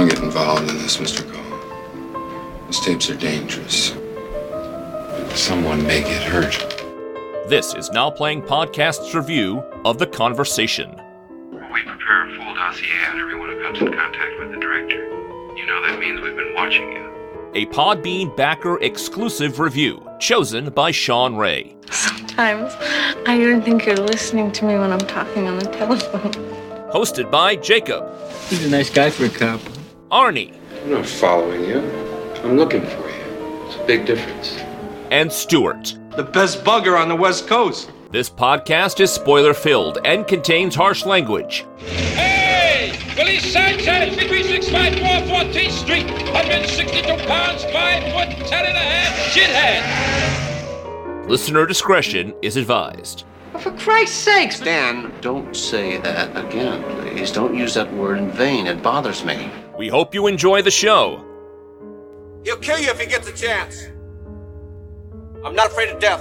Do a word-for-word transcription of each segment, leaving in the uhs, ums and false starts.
Don't get involved in this, Mister Cole. These tapes are dangerous. Someone may get hurt. This is Now Playing Podcast's review of The Conversation. We prepare a full dossier on everyone who comes in contact with the director. You know that means we've been watching you. A Podbean backer exclusive review chosen by Sean Ray. Sometimes I even think you're listening to me when I'm talking on the telephone. Hosted by Jacob. He's a nice guy for a cop. Arnie. I'm not following you. I'm looking for you. It's a big difference. And Stuart. The best bugger on the West Coast. This podcast is spoiler-filled and contains harsh language. Hey! Police Sanchez, between six five four fourteenth Street, one hundred sixty-two pounds, five foot ten and a half, shithead. Listener discretion is advised. For Christ's sakes, Dan, Don't say that again, please. Don't use that word in vain. It bothers me. We hope you enjoy the show. he'll kill you if he gets a chance. I'm not afraid of death.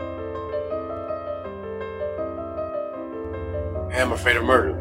I am afraid of murder.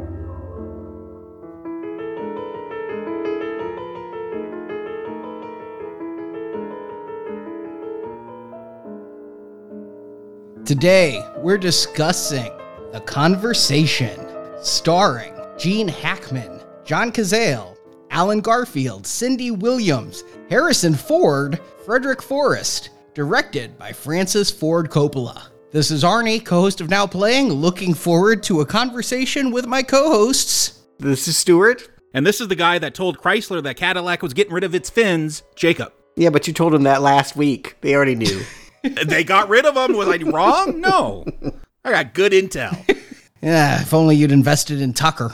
Today, we're discussing The Conversation, starring Gene Hackman, John Cazale, Alan Garfield, Cindy Williams, Harrison Ford, Frederick Forrest, directed by Francis Ford Coppola. This is Arnie, co-host of Now Playing, looking forward to a conversation with my co-hosts. This is Stuart. And this is the guy that told Chrysler that Cadillac was getting rid of its fins, Jacob. Yeah, but you told him that last week. They already knew. They got rid of them? Was I wrong? No. I got good intel. Yeah, if only you'd invested in Tucker.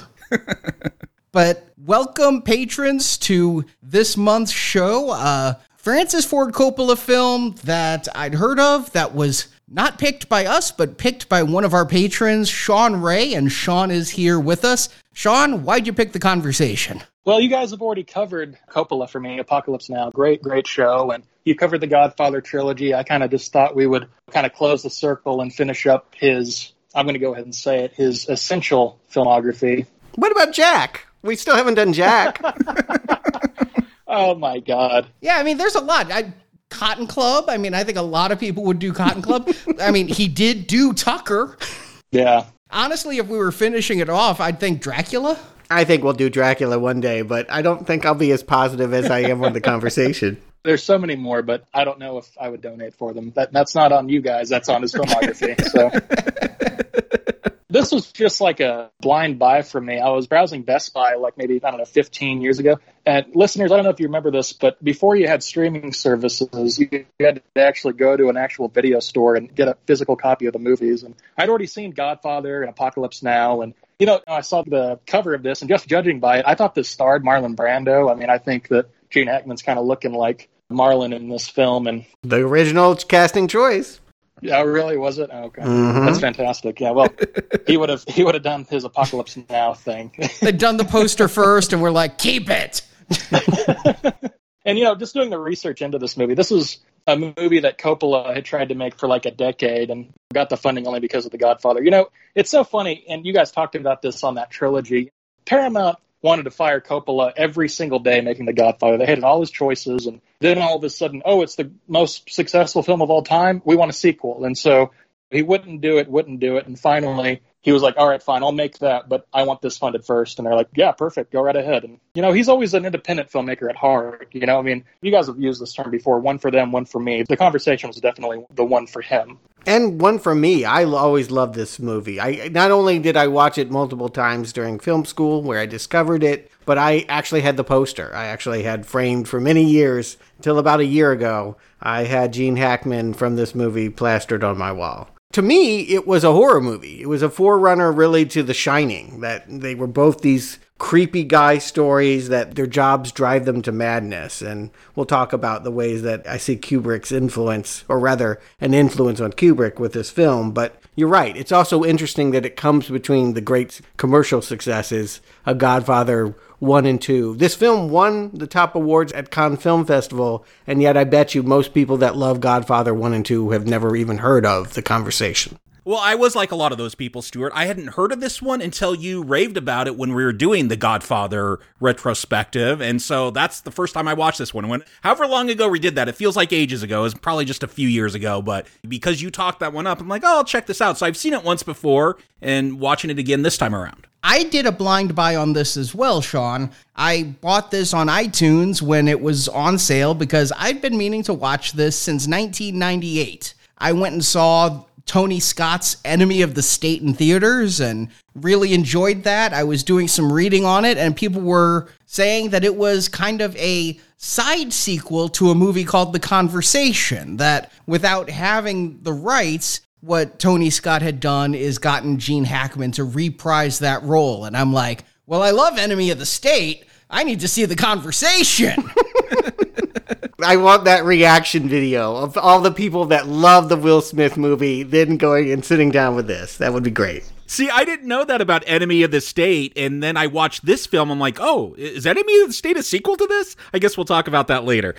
But welcome, patrons, to this month's show. Uh, Francis Ford Coppola film that I'd heard of that was not picked by us, but picked by one of our patrons, Sean Ray, and Sean is here with us. Sean, why'd you pick The Conversation? Well, you guys have already covered Coppola for me, Apocalypse Now. Great, great show. And you covered the Godfather trilogy. I kind of just thought we would kind of close the circle and finish up his, I'm going to go ahead and say it, his essential filmography. What about Jack? We still haven't done Jack. Oh, my God. Yeah, I mean, there's a lot. I, Cotton Club. I mean, I think a lot of people would do Cotton Club. I mean, he did do Tucker. Yeah. Honestly, if we were finishing it off, I'd think Dracula. I think we'll do Dracula one day, but I don't think I'll be as positive as I am on The Conversation. There's so many more, but I don't know if I would donate for them. That That's not on you guys. That's on his filmography. So this was just like a blind buy for me. I was browsing Best Buy like maybe, I don't know, fifteen years ago. And listeners, I don't know if you remember this, but before you had streaming services, you had to actually go to an actual video store and get a physical copy of the movies. And I'd already seen Godfather and Apocalypse Now. And, you know, I saw the cover of this, and just judging by it, I thought this starred Marlon Brando. I mean, I think that Gene Hackman's kind of looking like Marlon in this film. And the original casting choice. Yeah, really, was it? Oh, okay. Mm-hmm. That's fantastic. Yeah, well, he would have he would have done his Apocalypse Now thing. They'd done the poster first, and we're like, keep it. And, you know, just doing the research into this movie, this was a movie that Coppola had tried to make for like a decade and got the funding only because of The Godfather. You know, it's so funny, and you guys talked about this on that trilogy. Paramount wanted to fire Coppola every single day making The Godfather. They hated all his choices, and then all of a sudden, oh, it's the most successful film of all time. We want a sequel. And so he wouldn't do it, wouldn't do it. And finally, he was like, all right, fine, I'll make that, but I want this funded first. And they're like, yeah, perfect, go right ahead. And, you know, he's always an independent filmmaker at heart. You know, I mean, you guys have used this term before, one for them, one for me. The Conversation was definitely the one for him. And one for me. I always loved this movie. I not only did I watch it multiple times during film school where I discovered it, but I actually had the poster. I actually had framed for many years, until about a year ago, I had Gene Hackman from this movie plastered on my wall. To me, it was a horror movie. It was a forerunner really to The Shining, that they were both these creepy guy stories that their jobs drive them to madness. And we'll talk about the ways that I see Kubrick's influence, or rather an influence on Kubrick with this film. But you're right. It's also interesting that it comes between the great commercial successes of Godfather one and two. This film won the top awards at Cannes Film Festival, and yet I bet you most people that love Godfather one and two have never even heard of The Conversation. Well, I was like a lot of those people, Stuart. I hadn't heard of this one until you raved about it when we were doing the Godfather retrospective. And so that's the first time I watched this one. When, however long ago we did that, it feels like ages ago. It was probably just a few years ago. But because you talked that one up, I'm like, oh, I'll check this out. So I've seen it once before and watching it again this time around. I did a blind buy on this as well, Sean. I bought this on iTunes when it was on sale because I'd been meaning to watch this since nineteen ninety-eight. I went and saw Tony Scott's Enemy of the State in theaters and really enjoyed that. I was doing some reading on it, and people were saying that it was kind of a side sequel to a movie called The Conversation, that without having the rights, what Tony Scott had done is gotten Gene Hackman to reprise that role. And I'm like, well, I love Enemy of the State. I need to see The Conversation. I want that reaction video of all the people that love the Will Smith movie then going and sitting down with this. That would be great. See, I didn't know that about Enemy of the State, and then I watched this film. I'm like, oh, is Enemy of the State a sequel to this? I guess we'll talk about that later.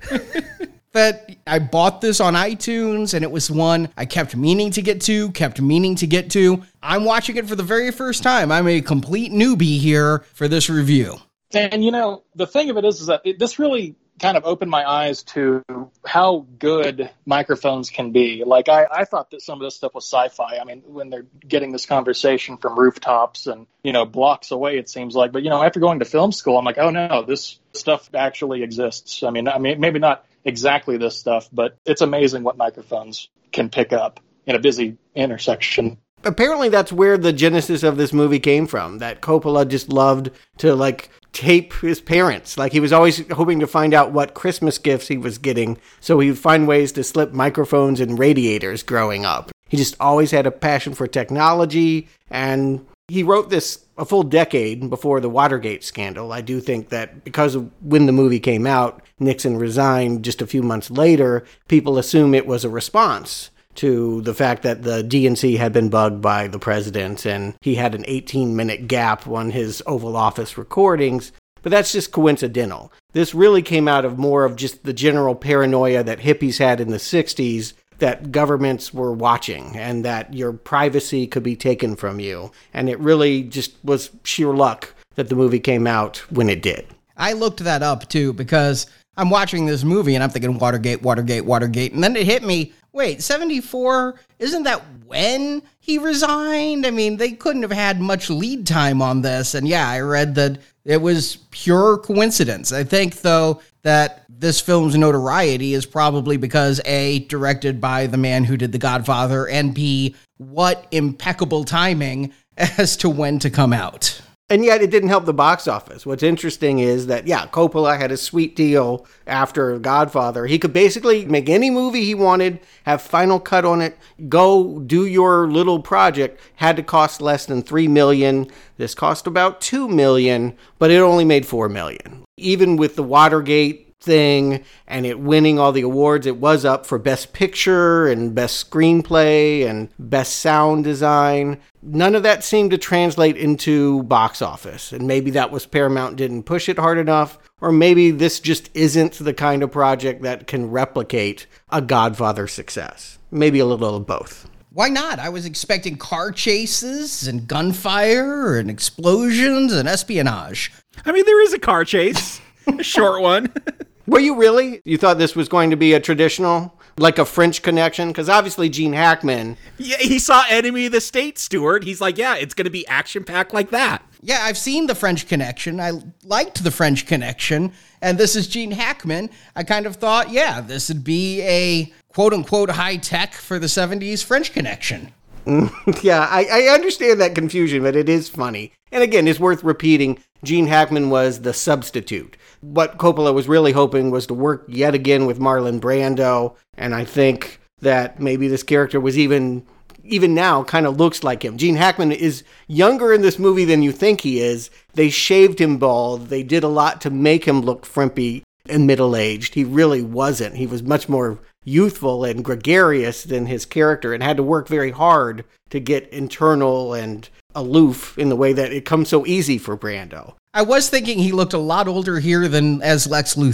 That I bought this on iTunes, and it was one I kept meaning to get to, kept meaning to get to. I'm watching it for the very first time. I'm a complete newbie here for this review. And, you know, the thing of it is, is that it, this really kind of opened my eyes to how good microphones can be. Like, I, I thought that some of this stuff was sci-fi. I mean, when they're getting this conversation from rooftops and, you know, blocks away, it seems like. But, you know, after going to film school, I'm like, oh, no, this stuff actually exists. I mean, I mean, maybe not exactly this stuff, but it's amazing what microphones can pick up in a busy intersection. Apparently that's where the genesis of this movie came from, that Coppola just loved to, like, tape his parents. Like, he was always hoping to find out what Christmas gifts he was getting, so he would find ways to slip microphones in radiators growing up. He just always had a passion for technology, and he wrote this a full decade before the Watergate scandal. I do think that because of when the movie came out, Nixon resigned just a few months later, people assume it was a response to the fact that the D N C had been bugged by the president and he had an eighteen minute gap on his Oval Office recordings. But that's just coincidental. This really came out of more of just the general paranoia that hippies had in the sixties, that governments were watching and that your privacy could be taken from you. And it really just was sheer luck that the movie came out when it did. I looked that up too because I'm watching this movie and I'm thinking Watergate, Watergate, Watergate. And then it hit me, wait, seventy-four, isn't that when he resigned? I mean, they couldn't have had much lead time on this. And yeah, I read that it was pure coincidence. I think, though, that this film's notoriety is probably because A, directed by the man who did The Godfather, and B, what impeccable timing as to when to come out. And yet it didn't help the box office. What's interesting is that, yeah, Coppola had a sweet deal after Godfather. He could basically make any movie he wanted, have final cut on it, go do your little project. Had to cost less than three million dollars. This cost about two million dollars, but it only made four million dollars. Even with the Watergate thing and it winning all the awards, it was up for Best Picture and Best Screenplay and Best Sound Design. None of that seemed to translate into box office, and maybe that was Paramount didn't push it hard enough, or maybe this just isn't the kind of project that can replicate a Godfather success. Maybe a little of both. Why not? I was expecting car chases and gunfire and explosions and espionage. I mean, there is a car chase, a short one. Were you really? You thought this was going to be a traditional, like a French Connection? Because obviously Gene Hackman... Yeah, he saw Enemy of the State, Stuart. He's like, yeah, it's going to be action-packed like that. Yeah, I've seen the French Connection. I liked the French Connection. And this is Gene Hackman. I kind of thought, yeah, this would be a quote-unquote high-tech for the seventies French Connection. Yeah, I, I understand that confusion, but it is funny. And again, it's worth repeating, Gene Hackman was the substitute. What Coppola was really hoping was to work yet again with Marlon Brando, and I think that maybe this character was even, even now, kind of looks like him. Gene Hackman is younger in this movie than you think he is. They shaved him bald. They did a lot to make him look frimpy and middle-aged. He really wasn't. He was much more youthful and gregarious than his character and had to work very hard to get internal and aloof in the way that it comes so easy for Brando. I was thinking he looked a lot older here than as Lex Luthor.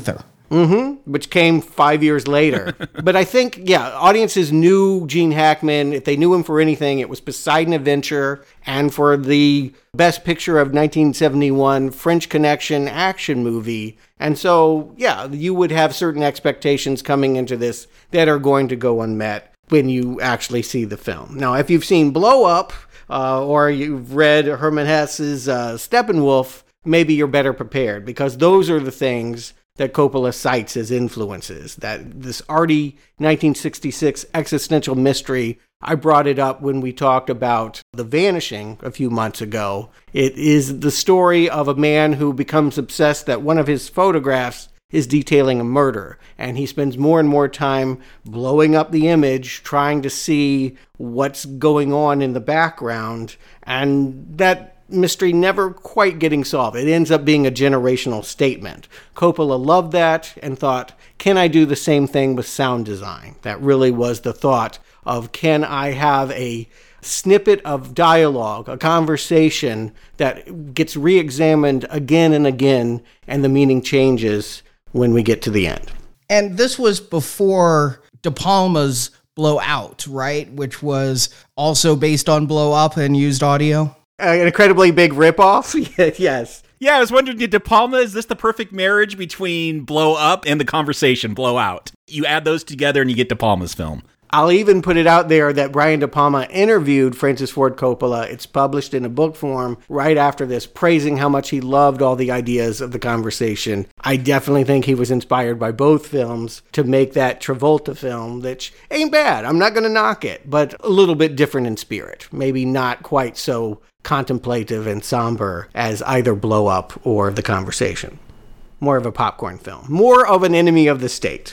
Mm-hmm, which came five years later. But I think, yeah, audiences knew Gene Hackman. If they knew him for anything, it was Poseidon Adventure and for the Best Picture of nineteen seventy-one French Connection action movie. And so, yeah, you would have certain expectations coming into this that are going to go unmet when you actually see the film. Now, if you've seen Blow Up uh, or you've read Hermann Hesse's uh, Steppenwolf, maybe you're better prepared, because those are the things that Coppola cites as influences. That this arty nineteen sixty-six existential mystery, I brought it up when we talked about The Vanishing a few months ago. It is the story of a man who becomes obsessed that one of his photographs is detailing a murder, and he spends more and more time blowing up the image, trying to see what's going on in the background, and that mystery never quite getting solved. It ends up being a generational statement. Coppola loved that and thought, can I do the same thing with sound design? That really was the thought of, can I have a snippet of dialogue, a conversation that gets re-examined again and again, and the meaning changes when we get to the end. And this was before De Palma's Blow Out, right? Which was also based on Blow Up and used audio. An incredibly big ripoff? Yes. Yeah, I was wondering, did De Palma, is this the perfect marriage between Blow Up and The Conversation, Blow Out? You add those together and you get De Palma's film. I'll even put it out there that Brian De Palma interviewed Francis Ford Coppola. It's published in a book form right after this, praising how much he loved all the ideas of The Conversation. I definitely think he was inspired by both films to make that Travolta film, which ain't bad. I'm not going to knock it, but a little bit different in spirit. Maybe not quite so contemplative and somber as either Blow Up or The Conversation. More of a popcorn film. More of an enemy of the state.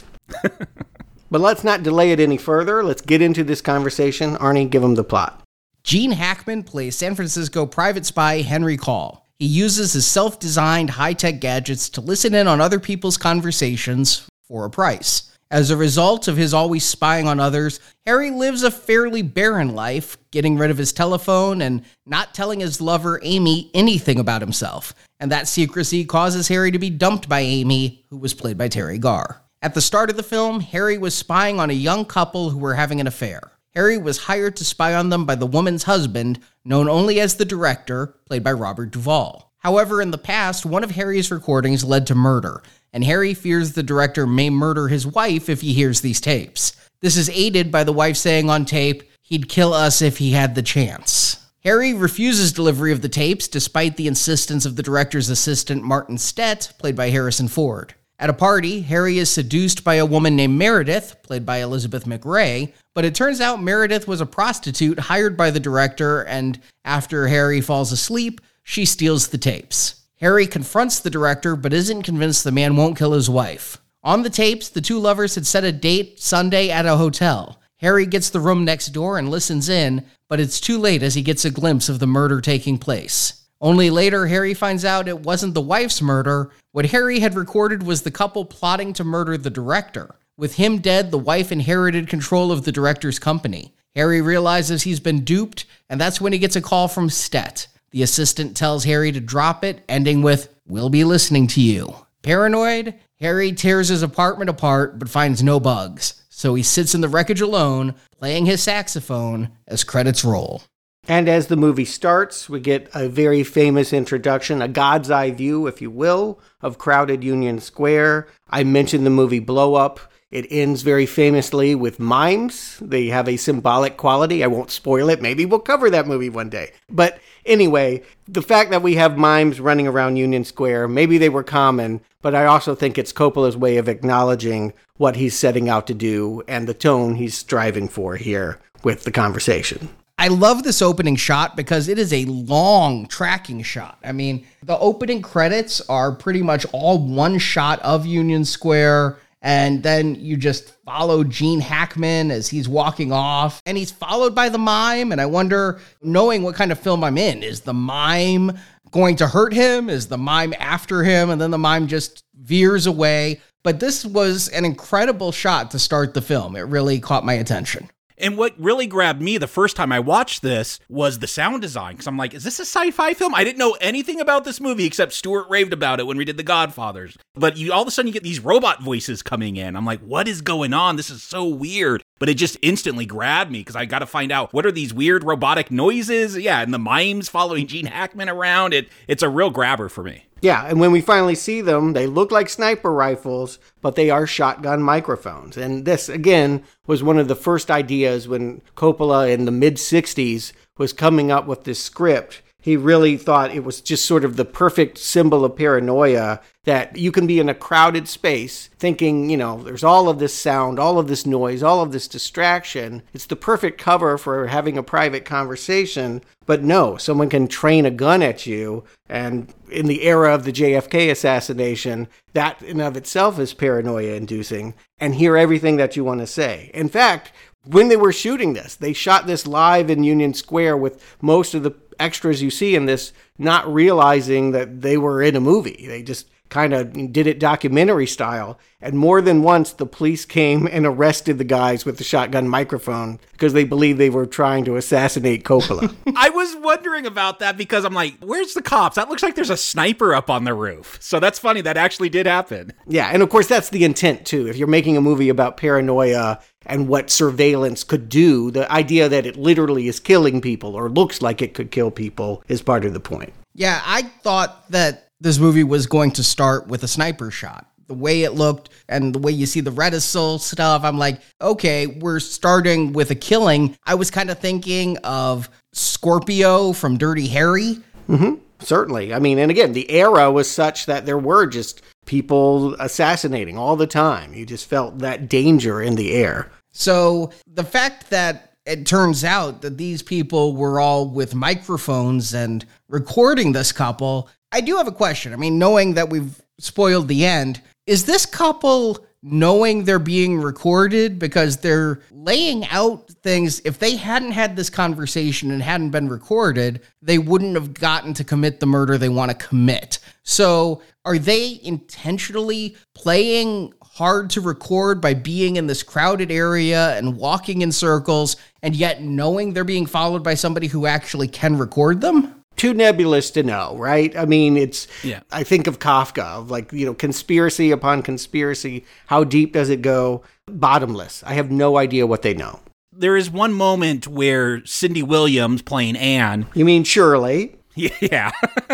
But let's not delay it any further. Let's get into this conversation. Arnie, give him the plot. Gene Hackman plays San Francisco private spy Henry Call. He uses his self-designed high-tech gadgets to listen in on other people's conversations for a price. As a result of his always spying on others, Harry lives a fairly barren life, getting rid of his telephone and not telling his lover Amy anything about himself. And that secrecy causes Harry to be dumped by Amy, who was played by Terry Garr. At the start of the film, Harry was spying on a young couple who were having an affair. Harry was hired to spy on them by the woman's husband, known only as the director, played by Robert Duvall. However, in the past, one of Harry's recordings led to murder, and Harry fears the director may murder his wife if he hears these tapes. This is aided by the wife saying on tape, "He'd kill us if he had the chance." Harry refuses delivery of the tapes despite the insistence of the director's assistant Martin Stett, played by Harrison Ford. At a party, Harry is seduced by a woman named Meredith, played by Elizabeth McRae, but it turns out Meredith was a prostitute hired by the director, and after Harry falls asleep, she steals the tapes. Harry confronts the director, but isn't convinced the man won't kill his wife. On the tapes, the two lovers had set a date Sunday at a hotel. Harry gets the room next door and listens in, but it's too late as he gets a glimpse of the murder taking place. Only later, Harry finds out it wasn't the wife's murder. What Harry had recorded was the couple plotting to murder the director. With him dead, the wife inherited control of the director's company. Harry realizes he's been duped, and that's when he gets a call from Stett. The assistant tells Harry to drop it, ending with, "We'll be listening to you." Paranoid, Harry tears his apartment apart, but finds no bugs. So he sits in the wreckage alone, playing his saxophone as credits roll. And as the movie starts, we get a very famous introduction, a God's eye view, if you will, of crowded Union Square. I mentioned the movie Blow Up. It ends very famously with mimes. They have a symbolic quality. I won't spoil it. Maybe we'll cover that movie one day. But anyway, the fact that we have mimes running around Union Square, maybe they were common, but I also think it's Coppola's way of acknowledging what he's setting out to do and the tone he's striving for here with The Conversation. I love this opening shot because it is a long tracking shot. I mean, the opening credits are pretty much all one shot of Union Square, and then you just follow Gene Hackman as he's walking off, and he's followed by the mime, and I wonder, knowing what kind of film I'm in, is the mime going to hurt him? Is the mime after him? And then the mime just veers away. But this was an incredible shot to start the film. It really caught my attention. And what really grabbed me the first time I watched this was the sound design. Because I'm like, is this a sci-fi film? I didn't know anything about this movie except Stuart raved about it when we did The Godfathers. But you all of a sudden you get these robot voices coming in. I'm like, what is going on? This is so weird. But it just instantly grabbed me because I got to find out, what are these weird robotic noises? Yeah, and the mimes following Gene Hackman around. It It's a real grabber for me. Yeah, and when we finally see them, they look like sniper rifles, but they are shotgun microphones. And this, again, was one of the first ideas when Coppola in the mid-sixties was coming up with this script. He really thought it was just sort of the perfect symbol of paranoia, that you can be in a crowded space thinking, you know, there's all of this sound, all of this noise, all of this distraction. It's the perfect cover for having a private conversation. But no, someone can train a gun at you. And in the era of the J F K assassination, that in of itself is paranoia inducing, and hear everything that you want to say. In fact, when they were shooting this, they shot this live in Union Square with most of the extras you see in this not realizing that they were in a movie. They just kind of did it documentary style. And more than once, the police came and arrested the guys with the shotgun microphone because they believed they were trying to assassinate Coppola. I was wondering about that because I'm like, where's the cops? That looks like there's a sniper up on the roof. So that's funny. That actually did happen. Yeah. And of course, that's the intent too. If you're making a movie about paranoia and what surveillance could do, the idea that it literally is killing people or looks like it could kill people is part of the point. Yeah, I thought that this movie was going to start with a sniper shot. The way it looked and the way you see the reticule stuff, I'm like, okay, we're starting with a killing. I was kind of thinking of Scorpio from Dirty Harry. Mm-hmm. Certainly. I mean, and again, the era was such that there were just people assassinating all the time. You just felt that danger in the air. So the fact that it turns out that these people were all with microphones and recording this couple, I do have a question. I mean, knowing that we've spoiled the end, is this couple knowing they're being recorded? Because they're laying out things. If they hadn't had this conversation and hadn't been recorded, they wouldn't have gotten to commit the murder they want to commit. So are they intentionally playing hard to record by being in this crowded area and walking in circles and yet knowing they're being followed by somebody who actually can record them? Too nebulous to know, right? I mean, it's, yeah. I think of Kafka, of like, you know, conspiracy upon conspiracy. How deep does it go? Bottomless. I have no idea what they know. There is one moment where Cindy Williams playing Anne. You mean Shirley? Yeah.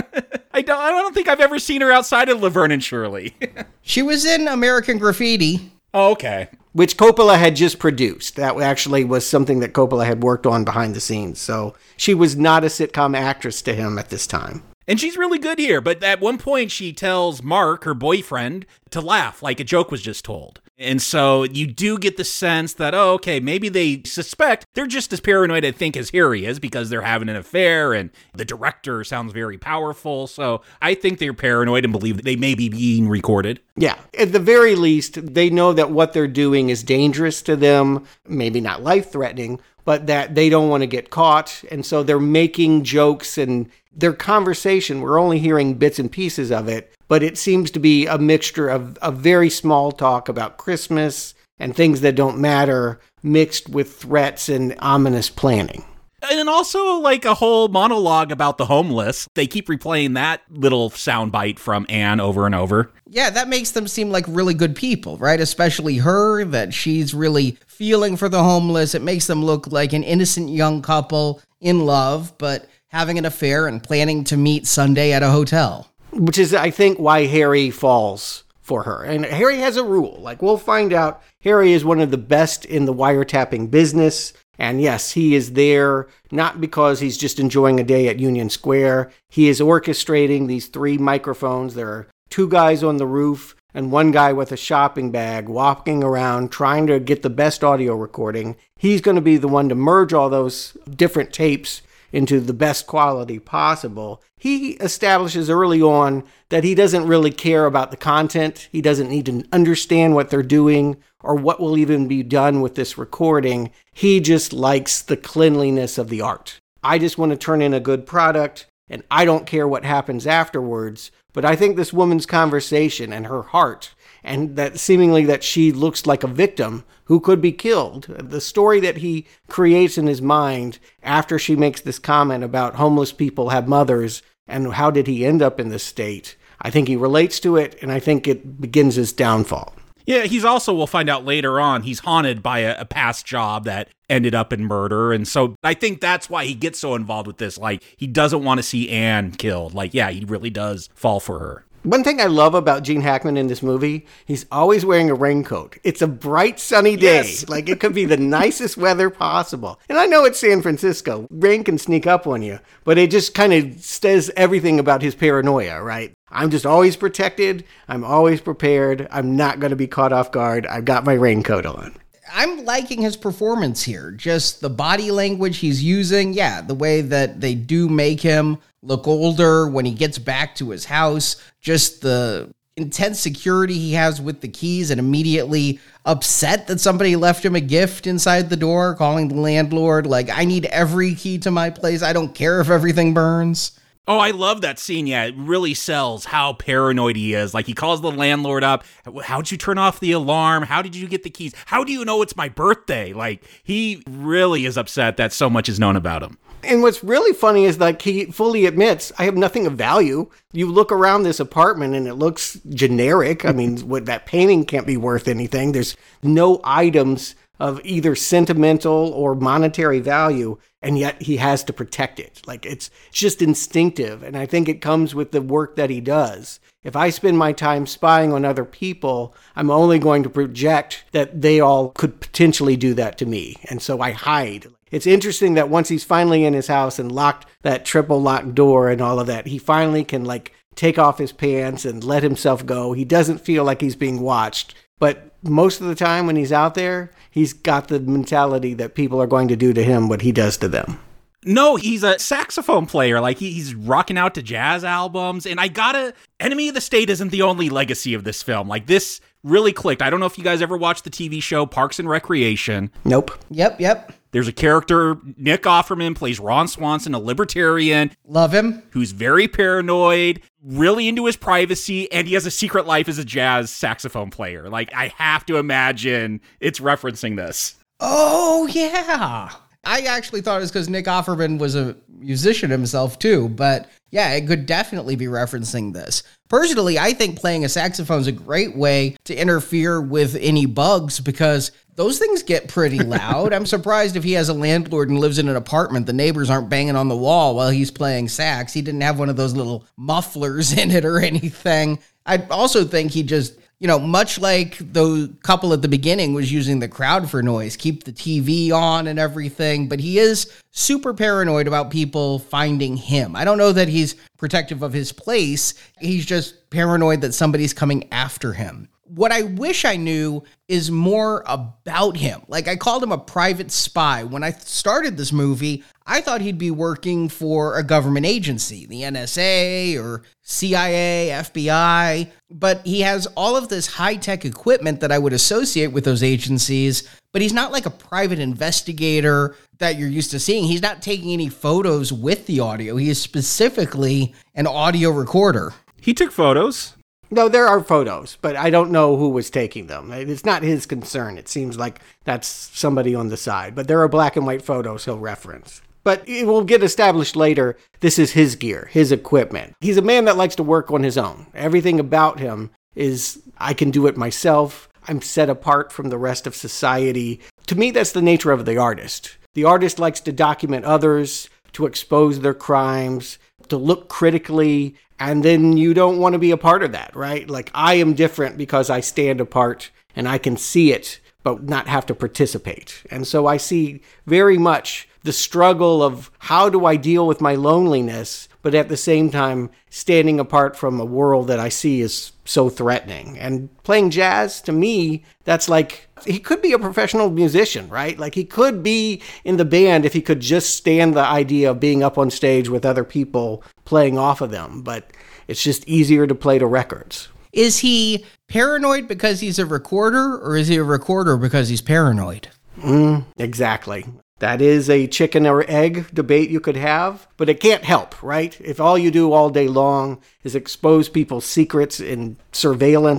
I don't, I don't think I've ever seen her outside of Laverne and Shirley. She was in American Graffiti. Oh, okay. Which Coppola had just produced. That actually was something that Coppola had worked on behind the scenes. So she was not a sitcom actress to him at this time. And she's really good here. But at one point, she tells Mark, her boyfriend, to laugh like a joke was just told. And so you do get the sense that, oh, okay, maybe they suspect they're just as paranoid, I think, as Harry is because they're having an affair and the director sounds very powerful. So I think they're paranoid and believe that they may be being recorded. Yeah. At the very least, they know that what they're doing is dangerous to them, maybe not life-threatening, but that they don't want to get caught. And so they're making jokes, and their conversation, we're only hearing bits and pieces of it, but it seems to be a mixture of a very small talk about Christmas and things that don't matter, mixed with threats and ominous planning. And also like a whole monologue about the homeless. They keep replaying that little soundbite from Anne over and over. Yeah, that makes them seem like really good people, right? Especially her, that she's really feeling for the homeless. It makes them look like an innocent young couple in love, but having an affair and planning to meet Sunday at a hotel. Which is, I think, why Harry falls for her. And Harry has a rule. Like, we'll find out Harry is one of the best in the wiretapping business. And yes, he is there not because he's just enjoying a day at Union Square. He is orchestrating these three microphones. There are two guys on the roof and one guy with a shopping bag walking around trying to get the best audio recording. He's going to be the one to merge all those different tapes into the best quality possible. He establishes early on that he doesn't really care about the content. He doesn't need to understand what they're doing or what will even be done with this recording. He just likes the cleanliness of the art. I just want to turn in a good product, and I don't care what happens afterwards. But I think this woman's conversation and her heart and that seemingly that she looks like a victim who could be killed. The story that he creates in his mind after she makes this comment about homeless people have mothers and how did he end up in this state, I think he relates to it, and I think it begins his downfall. Yeah, he's also, we'll find out later on, he's haunted by a, a past job that ended up in murder. And so I think that's why he gets so involved with this. Like, he doesn't want to see Anne killed. Like, yeah, he really does fall for her. One thing I love about Gene Hackman in this movie, he's always wearing a raincoat. It's a bright, sunny day. Yes. Like, it could be the nicest weather possible. And I know it's San Francisco. Rain can sneak up on you. But it just kind of says everything about his paranoia, right? I'm just always protected. I'm always prepared. I'm not going to be caught off guard. I've got my raincoat on. I'm liking his performance here. Just the body language he's using. Yeah, the way that they do make him look older when he gets back to his house. Just the intense security he has with the keys and immediately upset that somebody left him a gift inside the door, calling the landlord. Like, I need every key to my place. I don't care if everything burns. Oh, I love that scene. Yeah, it really sells how paranoid he is. Like, he calls the landlord up. How'd you turn off the alarm? How did you get the keys? How do you know it's my birthday? Like, he really is upset that so much is known about him. And what's really funny is, like, he fully admits, I have nothing of value. You look around this apartment and it looks generic. I mean, what, that painting can't be worth anything. There's no items of either sentimental or monetary value, and yet he has to protect it. Like, it's just instinctive, and I think it comes with the work that he does. If I spend my time spying on other people, I'm only going to project that they all could potentially do that to me, and so I hide. It's interesting that once he's finally in his house and locked that triple locked door and all of that, he finally can, like, take off his pants and let himself go. He doesn't feel like he's being watched, but most of the time when he's out there, he's got the mentality that people are going to do to him what he does to them. No, he's a saxophone player. Like, he, he's rocking out to jazz albums. And I gotta, Enemy of the State isn't the only legacy of this film. Like, this really clicked. I don't know if you guys ever watched the T V show Parks and Recreation. Nope. Yep, yep. There's a character, Nick Offerman plays Ron Swanson, a libertarian. Love him. Who's very paranoid, really into his privacy, and he has a secret life as a jazz saxophone player. Like, I have to imagine it's referencing this. Oh, yeah. I actually thought it was because Nick Offerman was a musician himself, too. But yeah, it could definitely be referencing this. Personally, I think playing a saxophone is a great way to interfere with any bugs because those things get pretty loud. I'm surprised if he has a landlord and lives in an apartment, the neighbors aren't banging on the wall while he's playing sax. He didn't have one of those little mufflers in it or anything. I also think he just, you know, much like the couple at the beginning was using the crowd for noise, keep the T V on and everything, but he is super paranoid about people finding him. I don't know that he's protective of his place. He's just paranoid that somebody's coming after him. What I wish I knew is more about him. Like, I called him a private spy. When I started this movie, I thought he'd be working for a government agency, the N S A or C I A, F B I. But he has all of this high-tech equipment that I would associate with those agencies, but he's not like a private investigator that you're used to seeing. He's not taking any photos with the audio. He is specifically an audio recorder. He took photos. No, there are photos, but I don't know who was taking them. It's not his concern. It seems like that's somebody on the side. But there are black and white photos he'll reference. But it will get established later, this is his gear, his equipment. He's a man that likes to work on his own. Everything about him is, I can do it myself. I'm set apart from the rest of society. To me, that's the nature of the artist. The artist likes to document others, to expose their crimes, to look critically, and then you don't want to be a part of that, right? Like, I am different because I stand apart and I can see it, but not have to participate. And so I see very much the struggle of how do I deal with my loneliness, but at the same time standing apart from a world that I see is so threatening. And playing jazz, to me, that's like, he could be a professional musician, right? Like, he could be in the band if he could just stand the idea of being up on stage with other people playing off of them. But it's just easier to play to records. Is he paranoid because he's a recorder, or is he a recorder because he's paranoid? Mm, exactly. That is a chicken or egg debate you could have, but it can't help, right? If all you do all day long is expose people's secrets in surveillance,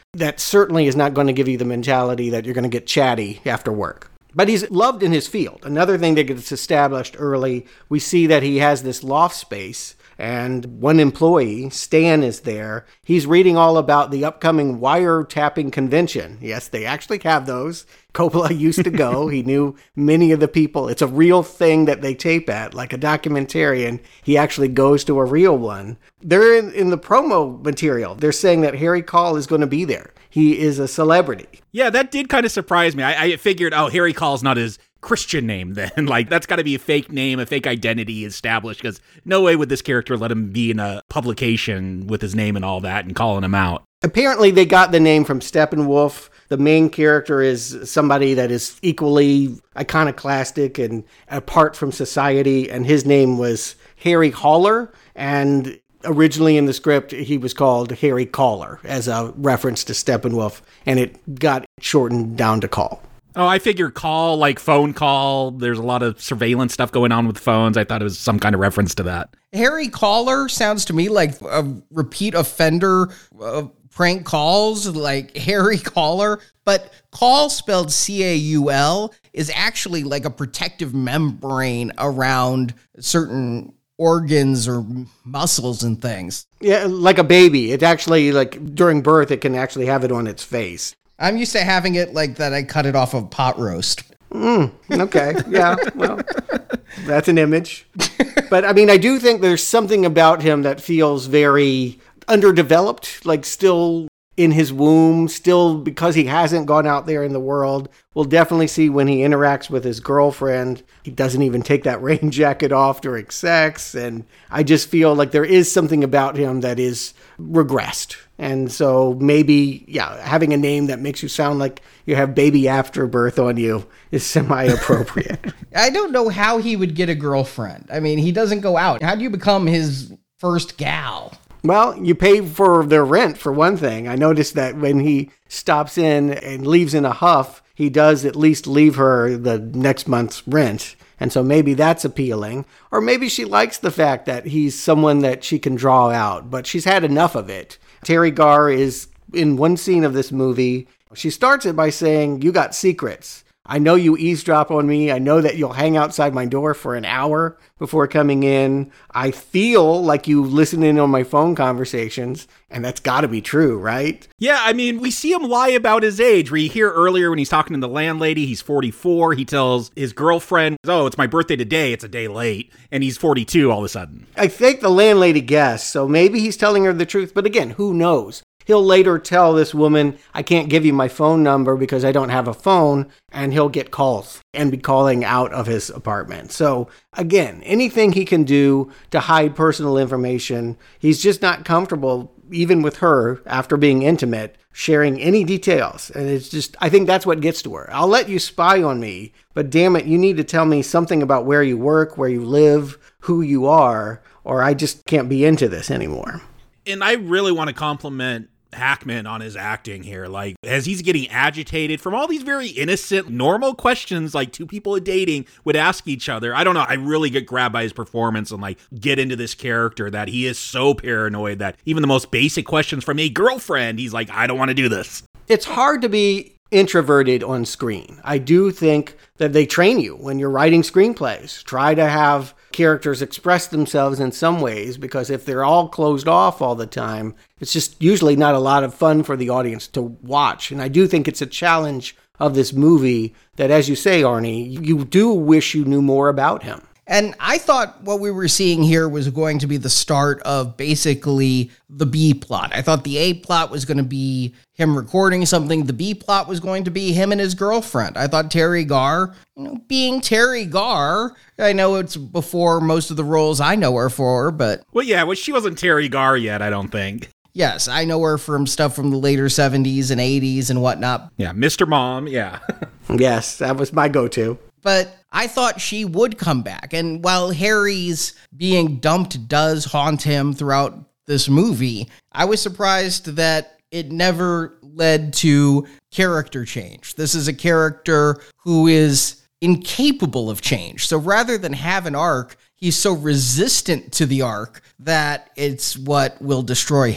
that certainly is not going to give you the mentality that you're going to get chatty after work. But he's loved in his field. Another thing that gets established early, we see that he has this loft space, and one employee, Stan, is there. He's reading all about the upcoming wiretapping convention. Yes, they actually have those. Coppola used to go. He knew many of the people. It's a real thing that they tape at, like a documentarian. He actually goes to a real one. They're in, in the promo material. They're saying that Harry Caul is going to be there. He is a celebrity. Yeah, that did kind of surprise me. I, I figured, oh, Harry Caul's not his Christian name then. Like, that's got to be a fake name, a fake identity established, because no way would this character let him be in a publication with his name and all that and calling him out. Apparently, they got the name from Steppenwolf. The main character is somebody that is equally iconoclastic and apart from society, and his name was Harry Haller, and originally in the script, he was called Harry Caller as a reference to Steppenwolf, and it got shortened down to Caul. Oh, I figured call, like phone call. There's a lot of surveillance stuff going on with phones. I thought it was some kind of reference to that. Harry Caller sounds to me like a repeat offender of prank calls, like Harry Caller. But Caul, spelled C A U L, is actually like a protective membrane around certain organs or muscles and things. Yeah, like a baby. It actually, like, during birth, it can actually have it on its face. I'm used to having it like that. I cut it off of pot roast. Mm, okay. Yeah. Well, that's an image. But I mean, I do think there's something about him that feels very underdeveloped, like still in his womb, still because he hasn't gone out there in the world. We'll definitely see when he interacts with his girlfriend. He doesn't even take that rain jacket off during sex. And I just feel like there is something about him that is regressed. And so maybe, yeah, having a name that makes you sound like you have baby afterbirth on you is semi-appropriate. I don't know how he would get a girlfriend. I mean, he doesn't go out. How do you become his first gal? Well, you pay for their rent, for one thing. I noticed that when he stops in and leaves in a huff, he does at least leave her the next month's rent. And so maybe that's appealing. Or maybe she likes the fact that he's someone that she can draw out, but she's had enough of it. Teri Garr is in one scene of this movie. She starts it by saying, "You got secrets. I know you eavesdrop on me. I know that you'll hang outside my door for an hour before coming in. I feel like you listen in on my phone conversations." And that's got to be true, right? Yeah, I mean, we see him lie about his age. We hear earlier when he's talking to the landlady, he's forty-four. He tells his girlfriend, oh, it's my birthday today. It's a day late. And he's forty-two all of a sudden. I think the landlady guessed, so maybe he's telling her the truth. But again, who knows? He'll later tell this woman, I can't give you my phone number because I don't have a phone, and he'll get calls and be calling out of his apartment. So again, anything he can do to hide personal information, he's just not comfortable, even with her, after being intimate, sharing any details. And it's just, I think that's what gets to her. I'll let you spy on me, but damn it, you need to tell me something about where you work, where you live, who you are, or I just can't be into this anymore. And I really want to compliment Hackman on his acting here. Like, as he's getting agitated from all these very innocent, normal questions like two people dating would ask each other. I don't know. I really get grabbed by his performance and like get into this character that he is so paranoid that even the most basic questions from a girlfriend, he's like, I don't want to do this. It's hard to be introverted on screen. I do think that they train you when you're writing screenplays. Try to have characters express themselves in some ways, because if they're all closed off all the time, it's just usually not a lot of fun for the audience to watch. And I do think it's a challenge of this movie that, as you say, Arnie, you do wish you knew more about him. And I thought what we were seeing here was going to be the start of basically the B plot. I thought the A plot was going to be him recording something. The B plot was going to be him and his girlfriend. I thought Teri Garr, you know, being Teri Garr, I know it's before most of the roles I know her for, but... Well, yeah, well, she wasn't Teri Garr yet, I don't think. Yes, I know her from stuff from the later seventies and eighties and whatnot. Yeah, Mister Mom, yeah. Yes, that was my go-to. But I thought she would come back. And while Harry's being dumped does haunt him throughout this movie, I was surprised that it never led to character change. This is a character who is incapable of change. So rather than have an arc, he's so resistant to the arc that it's what will destroy him.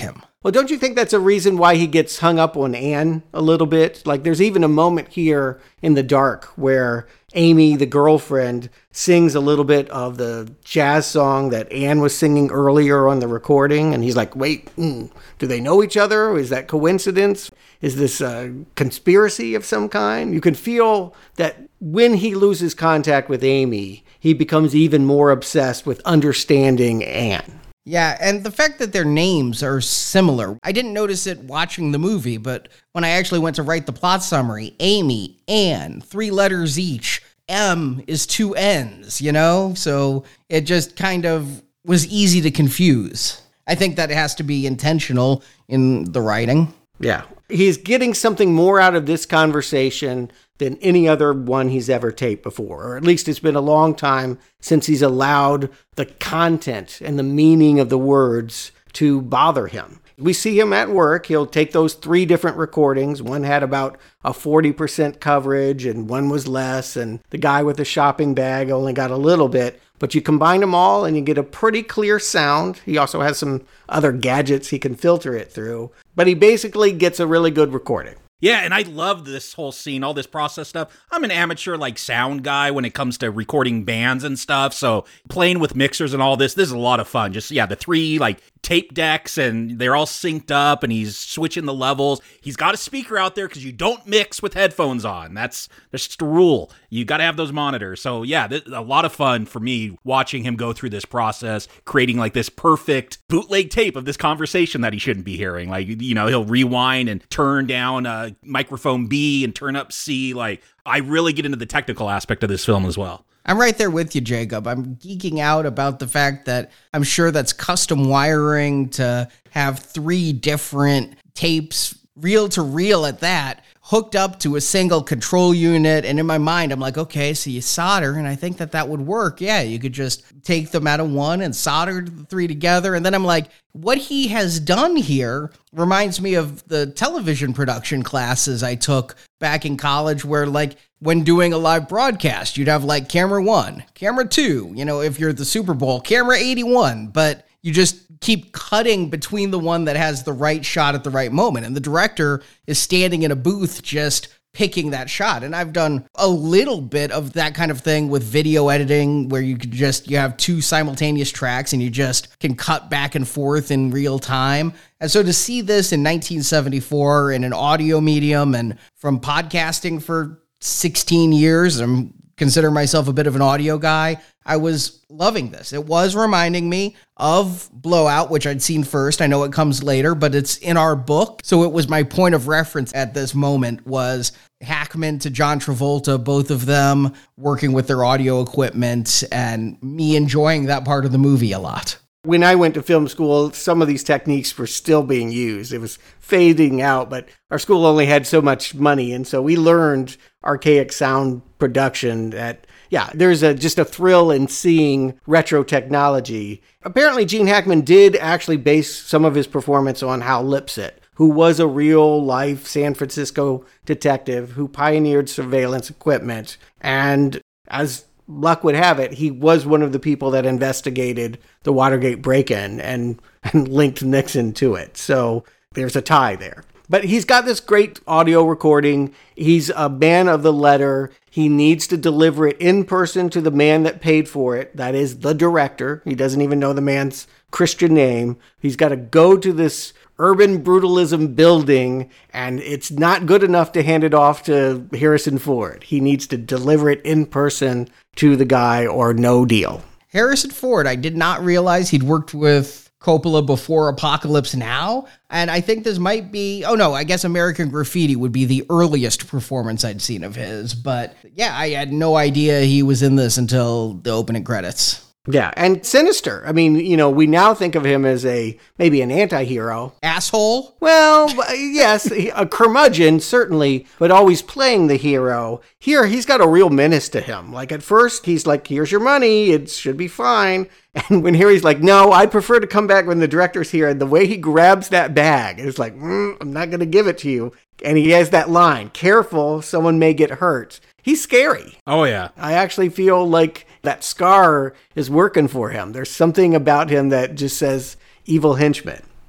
Well, don't you think that's a reason why he gets hung up on Anne a little bit? Like, there's even a moment here in the dark where Amy, the girlfriend, sings a little bit of the jazz song that Anne was singing earlier on the recording. And he's like, wait, mm, do they know each other? Is that coincidence? Is this a conspiracy of some kind? You can feel that when he loses contact with Amy, he becomes even more obsessed with understanding Anne. Yeah, and the fact that their names are similar. I didn't notice it watching the movie, but when I actually went to write the plot summary, Amy, Anne, three letters each, M is two N's, you know? So it just kind of was easy to confuse. I think that it has to be intentional in the writing. Yeah. He's getting something more out of this conversation than any other one he's ever taped before. Or at least it's been a long time since he's allowed the content and the meaning of the words to bother him. We see him at work. He'll take those three different recordings. One had about a forty percent coverage and one was less. And the guy with the shopping bag only got a little bit. But you combine them all and you get a pretty clear sound. He also has some other gadgets he can filter it through. But he basically gets a really good recording. Yeah, and I love this whole scene, all this process stuff. I'm an amateur, like, sound guy when it comes to recording bands and stuff, so playing with mixers and all this, this is a lot of fun. Just, yeah, the three, like, tape decks, and they're all synced up, and he's switching the levels. He's got a speaker out there because you don't mix with headphones on. That's, that's just a rule. You got to have those monitors. So, yeah, th- a lot of fun for me watching him go through this process, creating, like, this perfect bootleg tape of this conversation that he shouldn't be hearing. Like, you know, he'll rewind and turn down uh, microphone B and turn up C. Like, I really get into the technical aspect of this film as well. I'm right there with you, Jacob. I'm geeking out about the fact that I'm sure that's custom wiring to have three different tapes, reel to reel at that, hooked up to a single control unit. And in my mind, I'm like, okay, so you solder, and I think that that would work. Yeah, you could just take them out of one and solder the three together. And then I'm like, what he has done here reminds me of the television production classes I took back in college where, like, when doing a live broadcast, you'd have, like, camera one, camera two, you know, if you're at the Super Bowl, camera eighty-one, but you just keep cutting between the one that has the right shot at the right moment. And the director is standing in a booth just picking that shot. And I've done a little bit of that kind of thing with video editing where you could just, you have two simultaneous tracks and you just can cut back and forth in real time. And so to see this in nineteen seventy-four in an audio medium and from podcasting for sixteen years, I'm consider myself a bit of an audio guy, I was loving this. It was reminding me of Blowout, which I'd seen first. I know it comes later, but it's in our book. So it was my point of reference at this moment was Hackman to John Travolta, both of them working with their audio equipment and me enjoying that part of the movie a lot. When I went to film school, some of these techniques were still being used. It was fading out, but our school only had so much money. And so we learned archaic sound production that, yeah, there's a just a thrill in seeing retro technology. Apparently, Gene Hackman did actually base some of his performance on Hal Lipset, who was a real-life San Francisco detective who pioneered surveillance equipment. And as luck would have it, he was one of the people that investigated the Watergate break-in and, and linked Nixon to it. So there's a tie there. But he's got this great audio recording. He's a man of the letter. He needs to deliver it in person to the man that paid for it. That is the director. He doesn't even know the man's Christian name. He's got to go to this urban brutalism building, and it's not good enough to hand it off to Harrison Ford. He needs to deliver it in person to the guy or no deal. Harrison Ford, I did not realize he'd worked with Coppola before Apocalypse Now, and I think this might be, oh no, I guess American Graffiti would be the earliest performance I'd seen of his, but yeah, I had no idea he was in this until the opening credits. Yeah, and sinister. I mean, you know, we now think of him as a, maybe an anti-hero. Asshole? Well, yes, a curmudgeon, certainly, but always playing the hero. Here, he's got a real menace to him. Like, at first, he's like, here's your money, it should be fine. And when here he's like, no, I prefer to come back when the director's here. And the way he grabs that bag, it's like, mm, I'm not going to give it to you. And he has that line, careful, someone may get hurt. He's scary. Oh, yeah. I actually feel like that scar is working for him. There's something about him that just says evil henchman.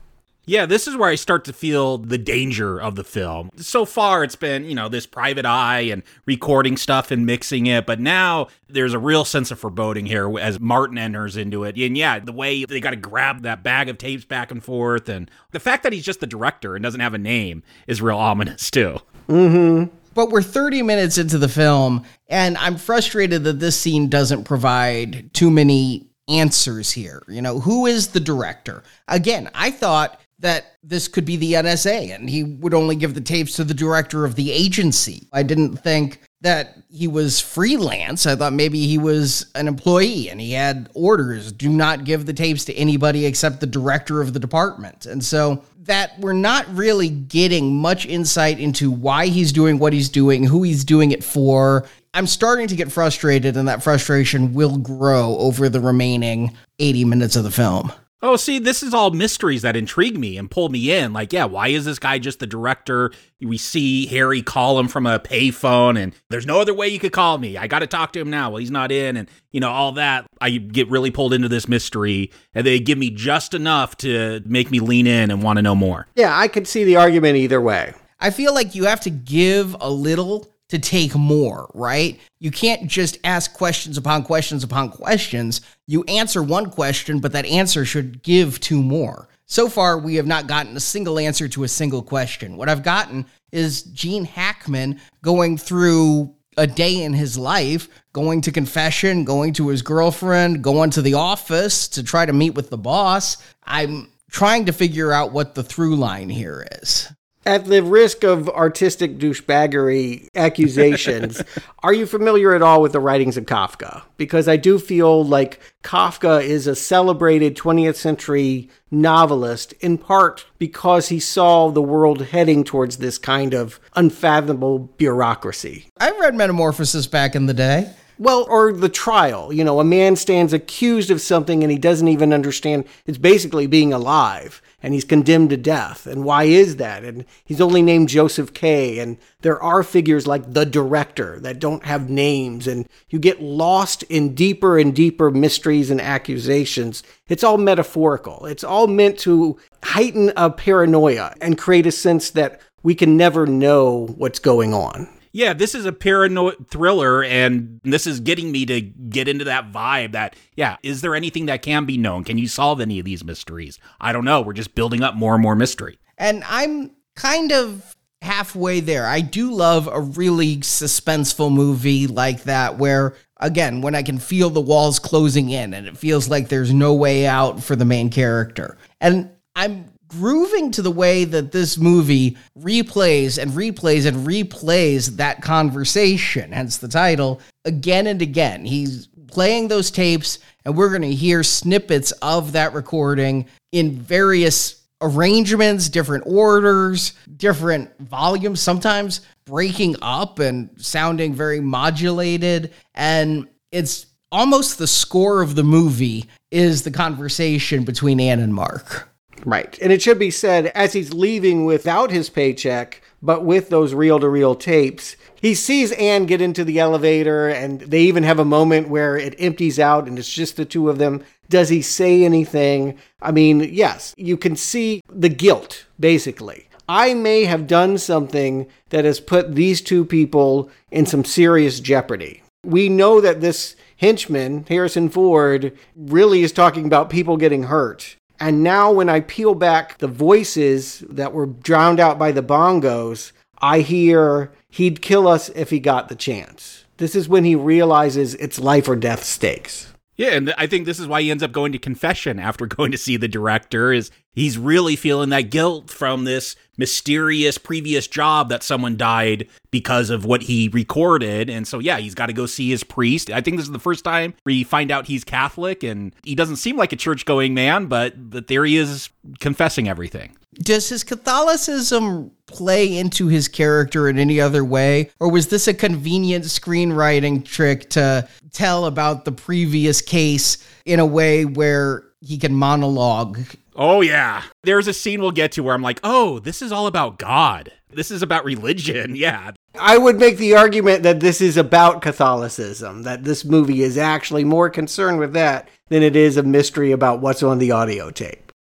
Yeah, this is where I start to feel the danger of the film. So far, it's been, you know, this private eye and recording stuff and mixing it, but now there's a real sense of foreboding here as Martin enters into it. And yeah, the way they got to grab that bag of tapes back and forth, and the fact that he's just the director and doesn't have a name is real ominous, too. Mm-hmm. But we're thirty minutes into the film, and I'm frustrated that this scene doesn't provide too many answers here. You know, who is the director? Again, I thought that this could be the N S A and he would only give the tapes to the director of the agency. I didn't think that he was freelance. I thought maybe he was an employee and he had orders, do not give the tapes to anybody except the director of the department. And so that we're not really getting much insight into why he's doing what he's doing, who he's doing it for. I'm starting to get frustrated, and that frustration will grow over the remaining eighty minutes of the film. Oh, see, this is all mysteries that intrigue me and pull me in. Like, yeah, why is this guy just the director? We see Harry call him from a payphone, and there's no other way you could call me. I got to talk to him now. Well, he's not in, and, you know, all that. I get really pulled into this mystery, and they give me just enough to make me lean in and want to know more. Yeah, I could see the argument either way. I feel like you have to give a little to take more, right? You can't just ask questions upon questions upon questions. You answer one question, but that answer should give two more. So far, we have not gotten a single answer to a single question. What I've gotten is Gene Hackman going through a day in his life, going to confession, going to his girlfriend, going to the office to try to meet with the boss. I'm trying to figure out what the through line here is. At the risk of artistic douchebaggery accusations, are you familiar at all with the writings of Kafka? Because I do feel like Kafka is a celebrated twentieth century novelist, in part because he saw the world heading towards this kind of unfathomable bureaucracy. I read Metamorphosis back in the day. Well, or The Trial. You know, a man stands accused of something and he doesn't even understand. It's basically being alive, and he's condemned to death. And why is that? And he's only named Joseph K. And there are figures like the director that don't have names, and you get lost in deeper and deeper mysteries and accusations. It's all metaphorical. It's all meant to heighten a paranoia and create a sense that we can never know what's going on. Yeah, this is a paranoid thriller, and this is getting me to get into that vibe that, yeah, is there anything that can be known? Can you solve any of these mysteries? I don't know. We're just building up more and more mystery. And I'm kind of halfway there. I do love a really suspenseful movie like that where, again, when I can feel the walls closing in and it feels like there's no way out for the main character. And I'm grooving to the way that this movie replays and replays and replays that conversation, hence the title, again and again. He's playing those tapes, and we're going to hear snippets of that recording in various arrangements, different orders, different volumes, sometimes breaking up and sounding very modulated. And it's almost the score of the movie is the conversation between Anne and Mark. Right. And it should be said, as he's leaving without his paycheck, but with those reel-to-reel tapes, he sees Anne get into the elevator, and they even have a moment where it empties out and it's just the two of them. Does he say anything? I mean, yes, you can see the guilt, basically. I may have done something that has put these two people in some serious jeopardy. We know that this henchman, Harrison Ford, really is talking about people getting hurt. And now when I peel back the voices that were drowned out by the bongos, I hear he'd kill us if he got the chance. This is when he realizes it's life or death stakes. Yeah, and I think this is why he ends up going to confession after going to see the director, is he's really feeling that guilt from this mysterious previous job that someone died because of what he recorded. And so, yeah, he's got to go see his priest. I think this is the first time we find out he's Catholic, and he doesn't seem like a church-going man, but, but there he is confessing everything. Does his Catholicism play into his character in any other way? Or was this a convenient screenwriting trick to tell about the previous case in a way where he can monologue? Oh, yeah. There's a scene we'll get to where I'm like, oh, this is all about God. This is about religion. Yeah. I would make the argument that this is about Catholicism, that this movie is actually more concerned with that than it is a mystery about what's on the audio tape.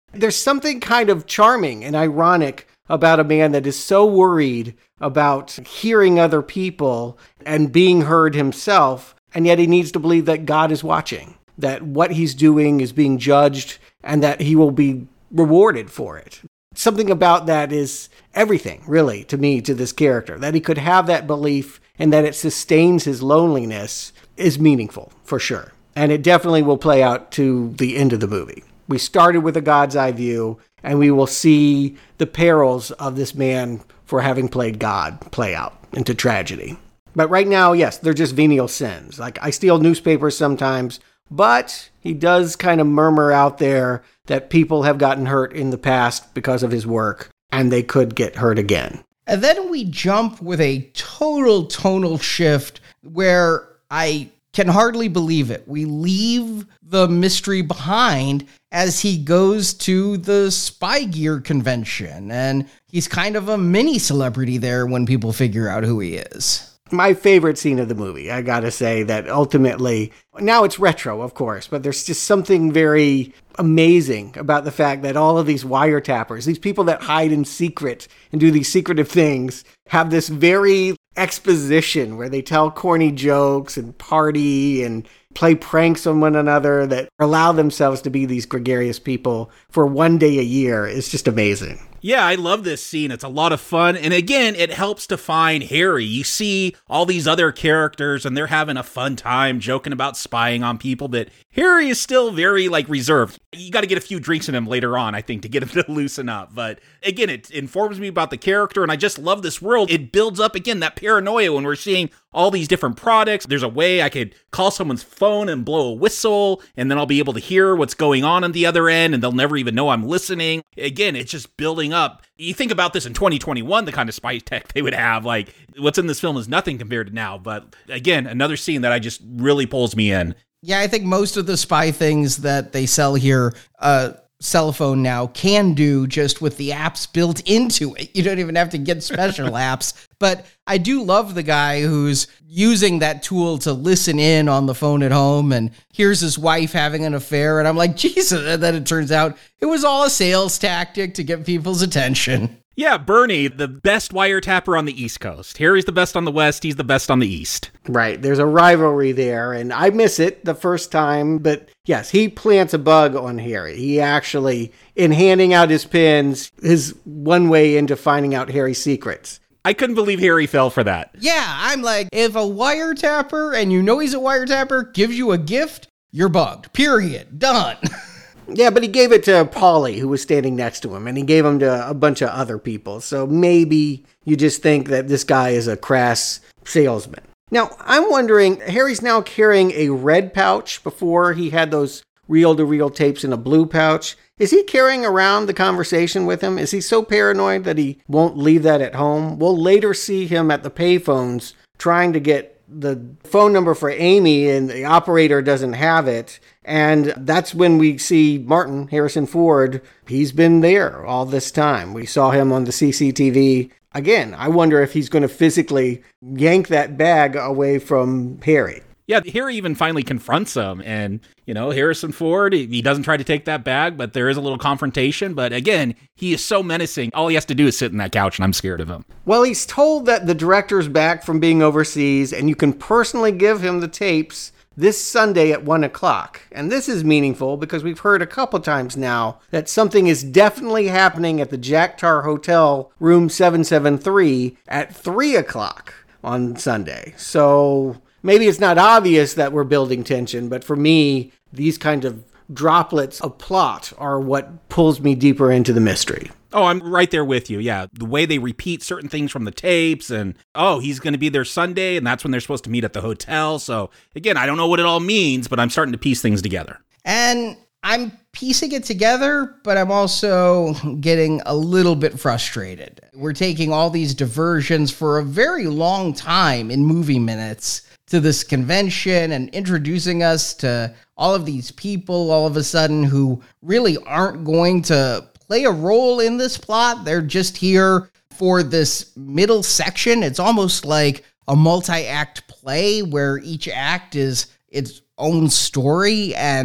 There's something kind of charming and ironic about a man that is so worried about hearing other people and being heard himself, and yet he needs to believe that God is watching, that what he's doing is being judged, and that he will be rewarded for it. Something about that is everything, really, to me, to this character. That he could have that belief and that it sustains his loneliness is meaningful, for sure. And it definitely will play out to the end of the movie. We started with a God's eye view, and we will see the perils of this man for having played God play out into tragedy. But right now, yes, they're just venial sins. Like, I steal newspapers sometimes, but he does kind of murmur out there that people have gotten hurt in the past because of his work, and they could get hurt again. And then we jump with a total tonal shift where I can hardly believe it. We leave the mystery behind as he goes to the Spy Gear convention, and he's kind of a mini celebrity there when people figure out who he is. My favorite scene of the movie, I gotta say, that ultimately, now it's retro, of course, but there's just something very amazing about the fact that all of these wiretappers, these people that hide in secret and do these secretive things, have this very exposition where they tell corny jokes and party and play pranks on one another that allow themselves to be these gregarious people for one day a year is just amazing. Yeah, I love this scene. It's a lot of fun. And again, it helps define Harry. You see all these other characters and they're having a fun time joking about spying on people, but Harry is still very like reserved. You got to get a few drinks in him later on, I think, to get him to loosen up. But again, it informs me about the character and I just love this world. It builds up, again, that paranoia when we're seeing all these different products. There's a way I could call someone's phone and blow a whistle and then I'll be able to hear what's going on on the other end and they'll never even know I'm listening. Again, it's just building up. You think about this in twenty twenty-one, the kind of spy tech they would have, like what's in this film is nothing compared to now. But again, another scene that I just really pulls me in. Yeah, I think most of the spy things that they sell here, uh, cell phone now can do just with the apps built into it. You don't even have to get special apps. But I do love the guy who's using that tool to listen in on the phone at home and hears his wife having an affair. And I'm like, Jesus. And then it turns out it was all a sales tactic to get people's attention. Yeah, Bernie, the best wiretapper on the East Coast. Harry's the best on the West. He's the best on the East. Right. There's a rivalry there, and I miss it the first time. But yes, he plants a bug on Harry. He actually, in handing out his pins, is one way into finding out Harry's secrets. I couldn't believe Harry fell for that. Yeah, I'm like, if a wiretapper, and you know he's a wiretapper, gives you a gift, you're bugged. Period. Done. Yeah, but he gave it to Paulie, who was standing next to him, and he gave him to a bunch of other people. So maybe you just think that this guy is a crass salesman. Now, I'm wondering, Harry's now carrying a red pouch. Before he had those reel-to-reel tapes in a blue pouch. Is he carrying around the conversation with him? Is he so paranoid that he won't leave that at home? We'll later see him at the payphones trying to get the phone number for Amy, and the operator doesn't have it. And that's when we see Martin, Harrison Ford. He's been there all this time. We saw him on the C C T V. Again, I wonder if he's going to physically yank that bag away from Harry. Yeah, Harry even finally confronts him, and, you know, Harrison Ford, he doesn't try to take that bag, but there is a little confrontation. But again, he is so menacing. All he has to do is sit in that couch, and I'm scared of him. Well, he's told that the director's back from being overseas, and you can personally give him the tapes this Sunday at one o'clock. And this is meaningful because we've heard a couple times now that something is definitely happening at the Jack Tar Hotel, room seven seven three, at three o'clock on Sunday. So maybe it's not obvious that we're building tension, but for me, these kind of droplets of plot are what pulls me deeper into the mystery. Oh, I'm right there with you. Yeah, the way they repeat certain things from the tapes, and, oh, he's going to be there Sunday, and that's when they're supposed to meet at the hotel. So, again, I don't know what it all means, but I'm starting to piece things together. And I'm piecing it together, but I'm also getting a little bit frustrated. We're taking all these diversions for a very long time in movie minutes to this convention and introducing us to all of these people all of a sudden who really aren't going to play a role in this plot. They're just here for this middle section. It's almost like a multi-act play where each act is its own story. And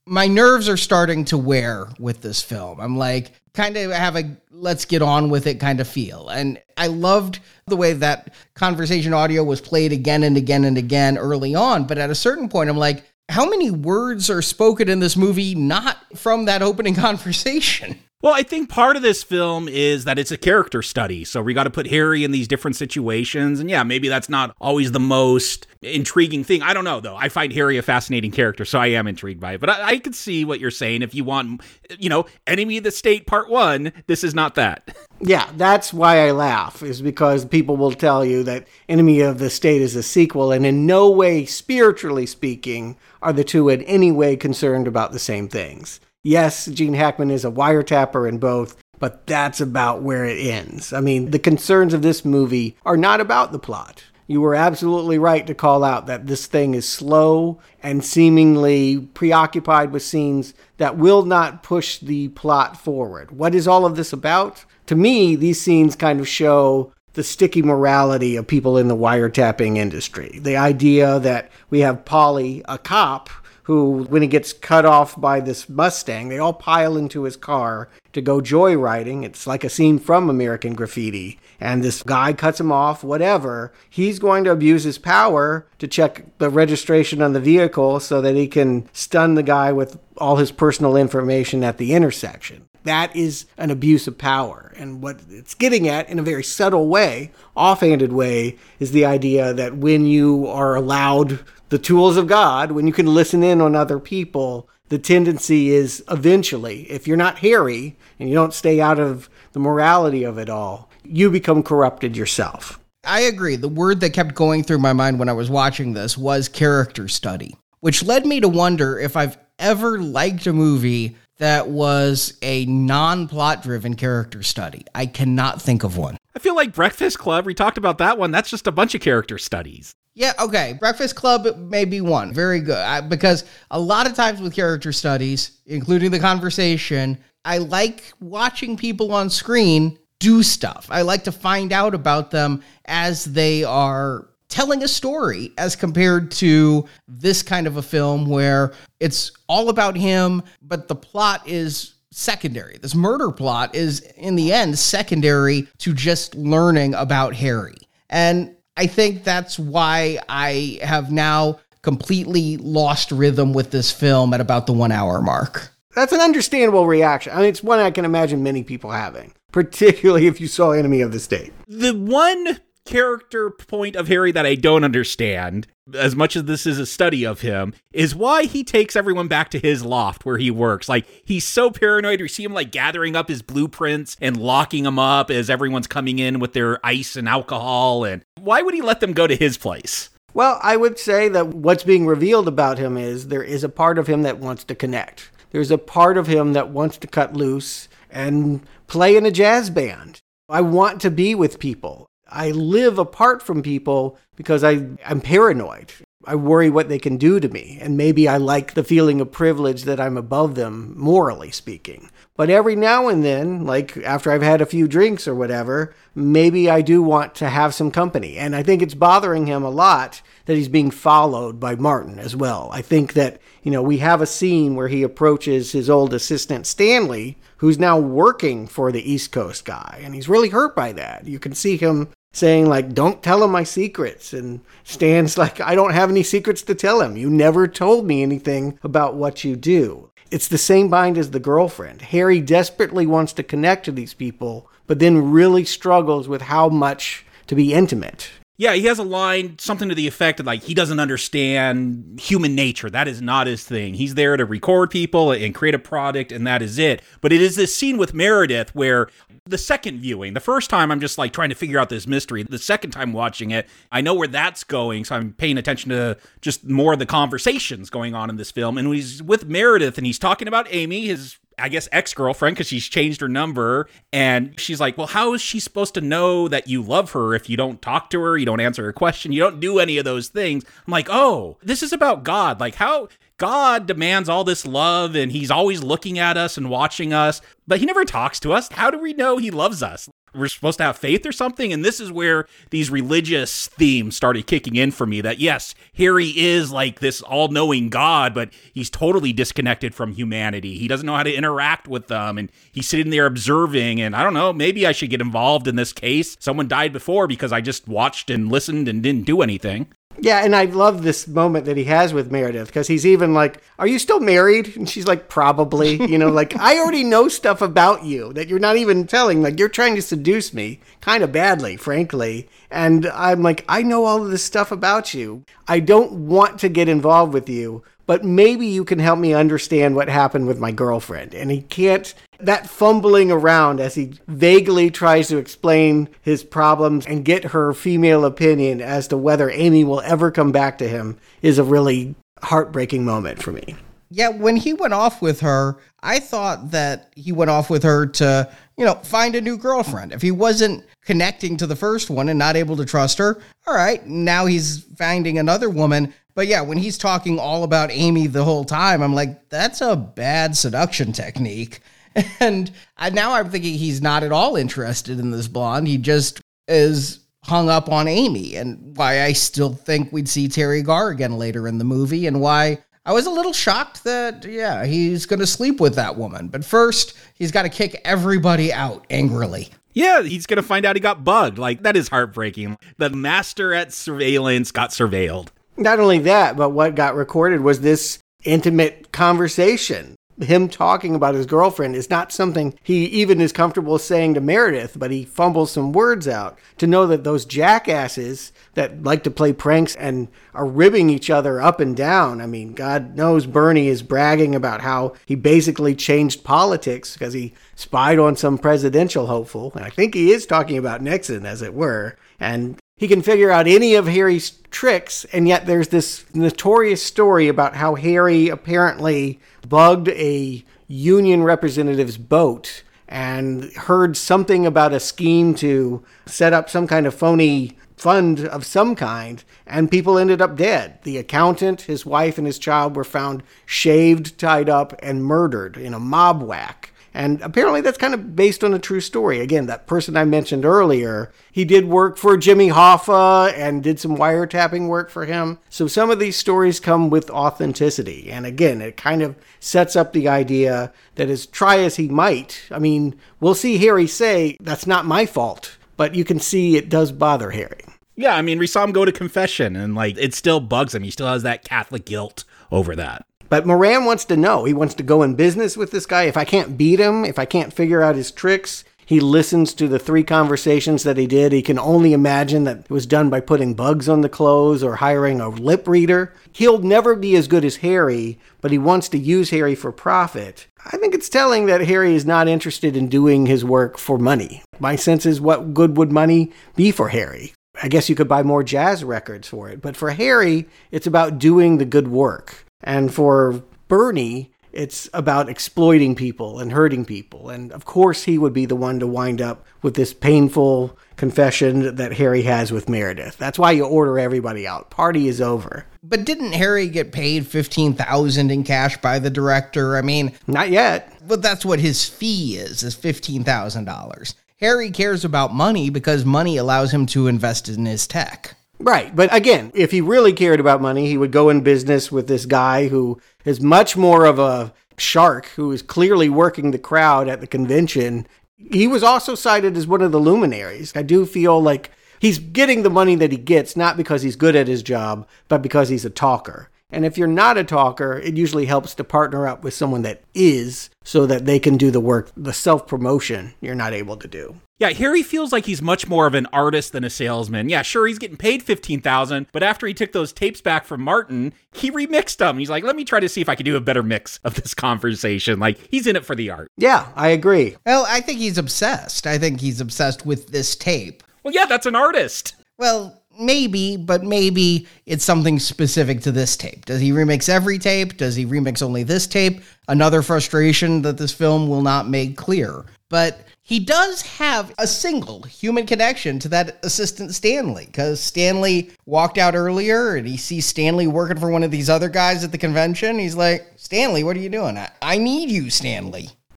my nerves are starting to wear with this film. I'm like, kind of have a let's get on with it kind of feel. And I loved the way that conversation audio was played again and again and again early on. But at a certain point, I'm like, how many words are spoken in this movie not from that opening conversation? Well, I think part of this film is that it's a character study. So we got to put Harry in these different situations. And yeah, maybe that's not always the most intriguing thing. I don't know, though. I find Harry a fascinating character, so I am intrigued by it. But I, I can see what you're saying. If you want, you know, Enemy of the State Part one, this is not that. Yeah, that's why I laugh, is because people will tell you that Enemy of the State is a sequel, and in no way, spiritually speaking, are the two in any way concerned about the same things. Yes, Gene Hackman is a wiretapper in both, but that's about where it ends. I mean, the concerns of this movie are not about the plot. You were absolutely right to call out that this thing is slow and seemingly preoccupied with scenes that will not push the plot forward. What is all of this about? To me, these scenes kind of show the sticky morality of people in the wiretapping industry. The idea that we have Paulie, a cop, who, when he gets cut off by this Mustang, they all pile into his car to go joyriding. It's like a scene from American Graffiti. And this guy cuts him off, whatever. He's going to abuse his power to check the registration on the vehicle so that he can stun the guy with all his personal information at the intersection. That is an abuse of power. And what it's getting at in a very subtle way, offhanded way, is the idea that when you are allowed the tools of God, when you can listen in on other people, the tendency is eventually, if you're not Harry and you don't stay out of the morality of it all, you become corrupted yourself. I agree. The word that kept going through my mind when I was watching this was character study, which led me to wonder if I've ever liked a movie that was a non-plot driven character study. I cannot think of one. I feel like Breakfast Club, we talked about that one. That's just a bunch of character studies. Yeah, okay. Breakfast Club may be one. Very good. I, because a lot of times with character studies, including the conversation, I like watching people on screen do stuff. I like to find out about them as they are telling a story, as compared to this kind of a film where it's all about him, but the plot is secondary. This murder plot is, in the end, secondary to just learning about Harry. And I think that's why I have now completely lost rhythm with this film at about the one hour mark. That's an understandable reaction. I mean, it's one I can imagine many people having, particularly if you saw Enemy of the State. The one character point of Harry that I don't understand, as much as this is a study of him, is why he takes everyone back to his loft where he works. Like, he's so paranoid. We see him like gathering up his blueprints and locking them up as everyone's coming in with their ice and alcohol. And why would he let them go to his place? Well, I would say that what's being revealed about him is there is a part of him that wants to connect. There's a part of him that wants to cut loose and play in a jazz band. I want to be with people. I live apart from people because I, I'm paranoid. I worry what they can do to me. And maybe I like the feeling of privilege that I'm above them, morally speaking. But every now and then, like after I've had a few drinks or whatever, maybe I do want to have some company. And I think it's bothering him a lot that he's being followed by Martin as well. I think that, you know, we have a scene where he approaches his old assistant, Stanley, who's now working for the East Coast guy. And he's really hurt by that. You can see him saying, like, don't tell him my secrets. And Stan's like, I don't have any secrets to tell him. You never told me anything about what you do. It's the same bind as the girlfriend. Harry desperately wants to connect to these people, but then really struggles with how much to be intimate. Yeah, he has a line, something to the effect of, like, he doesn't understand human nature. That is not his thing. He's there to record people and create a product, and that is it. But it is this scene with Meredith where the second viewing, the first time I'm just, like, trying to figure out this mystery. The second time watching it, I know where that's going, so I'm paying attention to just more of the conversations going on in this film. And when he's with Meredith and he's talking about Amy, his I guess, ex-girlfriend, because she's changed her number. And she's like, well, how is she supposed to know that you love her if you don't talk to her, you don't answer her question, you don't do any of those things? I'm like, oh, this is about God. Like, how God demands all this love, and he's always looking at us and watching us, but he never talks to us. How do we know he loves us? we're supposed to have faith or something. And this is where these religious themes started kicking in for me, that yes, Harry is like this all-knowing God, but he's totally disconnected from humanity. He doesn't know how to interact with them, and he's sitting there observing, and I don't know, maybe I should get involved in this case. Someone died before because I just watched and listened and didn't do anything. Yeah, and I love this moment that he has with Meredith, because he's even like, are you still married? And she's like, probably. You know, like, I already know stuff about you that you're not even telling. Like, you're trying to seduce me kind of badly, frankly. And I'm like, I know all of this stuff about you. I don't want to get involved with you, but maybe you can help me understand what happened with my girlfriend. And he can't, that fumbling around as he vaguely tries to explain his problems and get her female opinion as to whether Amy will ever come back to him is a really heartbreaking moment for me. Yeah, when he went off with her, I thought that he went off with her to, you know, find a new girlfriend. If he wasn't connecting to the first one and not able to trust her, all right, now he's finding another woman. But yeah, when he's talking all about Amy the whole time, I'm like, that's a bad seduction technique. And I, now I'm thinking he's not at all interested in this blonde. He just is hung up on Amy, and why I still think we'd see Terry Garr again later in the movie, and why I was a little shocked that, yeah, he's going to sleep with that woman. But first, he's got to kick everybody out angrily. Yeah, he's going to find out he got bugged. Like, that is heartbreaking. The master at surveillance got surveilled. Not only that, but what got recorded was this intimate conversation. Him talking about his girlfriend is not something he even is comfortable saying to Meredith, but he fumbles some words out to know that those jackasses that like to play pranks and are ribbing each other up and down. I mean, God knows Bernie is bragging about how he basically changed politics because he spied on some presidential hopeful. And I think he is talking about Nixon, as it were. And he can figure out any of Harry's tricks, and yet there's this notorious story about how Harry apparently bugged a union representative's boat and heard something about a scheme to set up some kind of phony fund of some kind, and people ended up dead. The accountant, his wife, and his child were found shaved, tied up, and murdered in a mob whack. And apparently that's kind of based on a true story. Again, that person I mentioned earlier, he did work for Jimmy Hoffa and did some wiretapping work for him. So some of these stories come with authenticity. And again, it kind of sets up the idea that as try as he might, I mean, we'll see Harry say, that's not my fault. But you can see it does bother Harry. Yeah, I mean, we saw him go to confession, and like it still bugs him. He still has that Catholic guilt over that. But Moran wants to know. He wants to go in business with this guy. If I can't beat him, if I can't figure out his tricks, he listens to the three conversations that he did. He can only imagine that it was done by putting bugs on the clothes or hiring a lip reader. He'll never be as good as Harry, but he wants to use Harry for profit. I think it's telling that Harry is not interested in doing his work for money. My sense is, what good would money be for Harry? I guess you could buy more jazz records for it. But for Harry, it's about doing the good work. And for Bernie, it's about exploiting people and hurting people. And of course, he would be the one to wind up with this painful confession that Harry has with Meredith. That's why you order everybody out. Party is over. But didn't Harry get paid fifteen thousand dollars in cash by the director? I mean, not yet. But that's what his fee is, is fifteen thousand dollars. Harry cares about money because money allows him to invest in his tech. Right. But again, if he really cared about money, he would go in business with this guy who is much more of a shark, who is clearly working the crowd at the convention. He was also cited as one of the luminaries. I do feel like he's getting the money that he gets, not because he's good at his job, but because he's a talker. And if you're not a talker, it usually helps to partner up with someone that is, so that they can do the work, the self-promotion you're not able to do. Yeah, Harry feels like he's much more of an artist than a salesman. Yeah, sure, he's getting paid fifteen thousand dollars, but after he took those tapes back from Martin, he remixed them. He's like, let me try to see if I can do a better mix of this conversation. Like, he's in it for the art. Yeah, I agree. Well, I think he's obsessed. I think he's obsessed with this tape. Well, yeah, that's an artist. Well, maybe, but maybe it's something specific to this tape. Does he remix every tape? Does he remix only this tape? Another frustration that this film will not make clear. But he does have a single human connection to that assistant Stanley, because Stanley walked out earlier and he sees Stanley working for one of these other guys at the convention. He's like, Stanley, what are you doing? I, I need you, Stanley.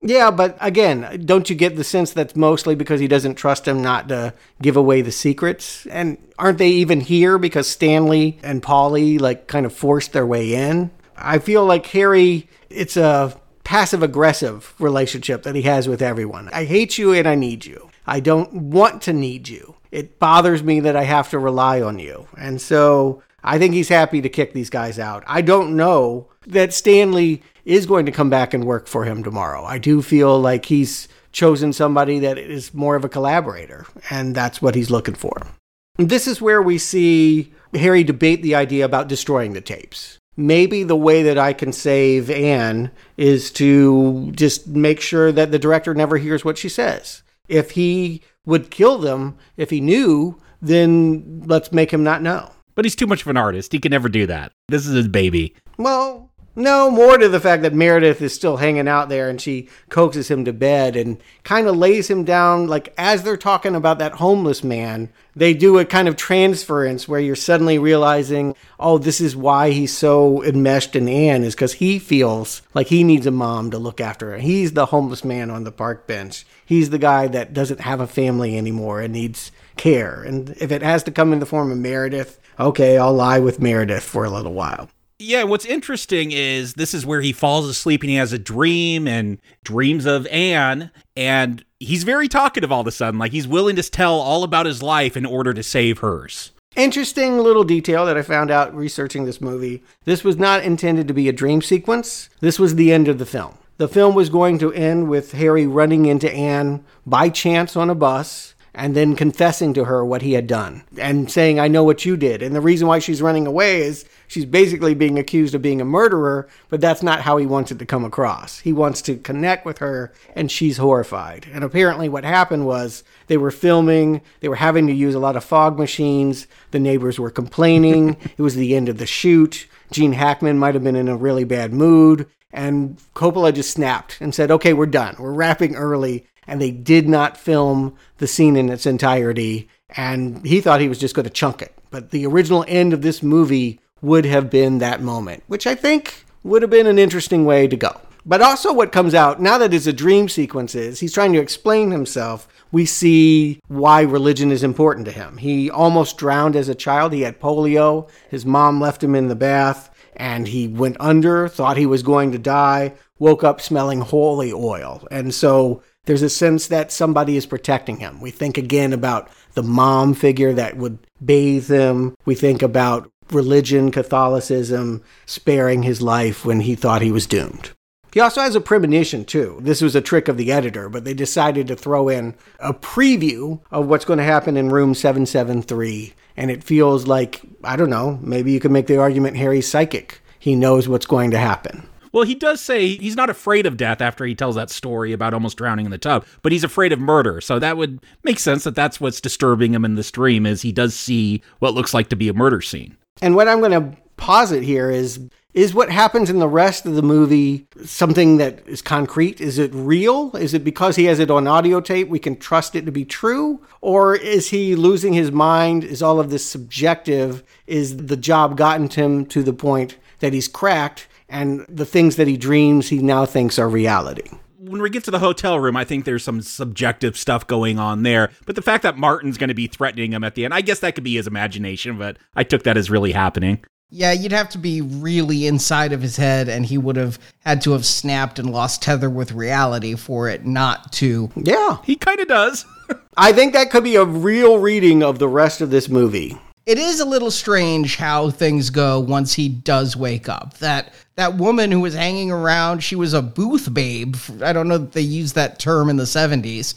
Yeah, but again, don't you get the sense that's mostly because he doesn't trust him not to give away the secrets? And aren't they even here because Stanley and Polly like kind of forced their way in? I feel like Harry, it's a passive-aggressive relationship that he has with everyone. I hate you and I need you. I don't want to need you. It bothers me that I have to rely on you. And so I think he's happy to kick these guys out. I don't know that Stanley is going to come back and work for him tomorrow. I do feel like he's chosen somebody that is more of a collaborator, and that's what he's looking for. This is where we see Harry debate the idea about destroying the tapes. Maybe the way that I can save Anne is to just make sure that the director never hears what she says. If he would kill them, if he knew, then let's make him not know. But he's too much of an artist. He can never do that. This is his baby. Well, no, more to the fact that Meredith is still hanging out there and she coaxes him to bed and kind of lays him down. Like, as they're talking about that homeless man, they do a kind of transference where you're suddenly realizing, oh, this is why he's so enmeshed in Anne, is because he feels like he needs a mom to look after her. He's the homeless man on the park bench. He's the guy that doesn't have a family anymore and needs care. And if it has to come in the form of Meredith, okay, I'll lie with Meredith for a little while. Yeah, what's interesting is this is where he falls asleep and he has a dream and dreams of Anne, and he's very talkative all of a sudden. Like, he's willing to tell all about his life in order to save hers. Interesting little detail that I found out researching this movie. This was not intended to be a dream sequence. This was the end of the film. The film was going to end with Harry running into Anne by chance on a bus and then confessing to her what he had done and saying, I know what you did. And the reason why she's running away is she's basically being accused of being a murderer, but that's not how he wants it to come across. He wants to connect with her, and she's horrified. And apparently what happened was they were filming, they were having to use a lot of fog machines, the neighbors were complaining, it was the end of the shoot, Gene Hackman might have been in a really bad mood, and Coppola just snapped and said, okay, we're done, we're wrapping early. And they did not film the scene in its entirety, and he thought he was just going to chunk it. But the original end of this movie would have been that moment, which I think would have been an interesting way to go. But also what comes out, now that it's a dream sequence is, he's trying to explain himself. We see why religion is important to him. He almost drowned as a child. He had polio. His mom left him in the bath, and he went under, thought he was going to die, woke up smelling holy oil. And so there's a sense that somebody is protecting him. We think again about the mom figure that would bathe him. We think about religion, Catholicism, sparing his life when he thought he was doomed. He also has a premonition, too. This was a trick of the editor, but they decided to throw in a preview of what's going to happen in room seven seven three. And it feels like, I don't know, maybe you could make the argument Harry's psychic. He knows what's going to happen. Well, he does say he's not afraid of death after he tells that story about almost drowning in the tub, but he's afraid of murder. So that would make sense that that's what's disturbing him in this dream, is he does see what looks like to be a murder scene. And what I'm going to posit here is, is what happens in the rest of the movie something that is concrete? Is it real? Is it because he has it on audio tape, we can trust it to be true? Or is he losing his mind? Is all of this subjective? Is the job gotten to him to the point that he's cracked? And the things that he dreams, he now thinks are reality. When we get to the hotel room, I think there's some subjective stuff going on there. But the fact that Martin's going to be threatening him at the end, I guess that could be his imagination, but I took that as really happening. Yeah, you'd have to be really inside of his head, and he would have had to have snapped and lost tether with reality for it not to. Yeah. He kind of does. I think that could be a real reading of the rest of this movie. It is a little strange how things go once he does wake up. That that woman who was hanging around, she was a booth babe. I don't know that they used that term in the seventies.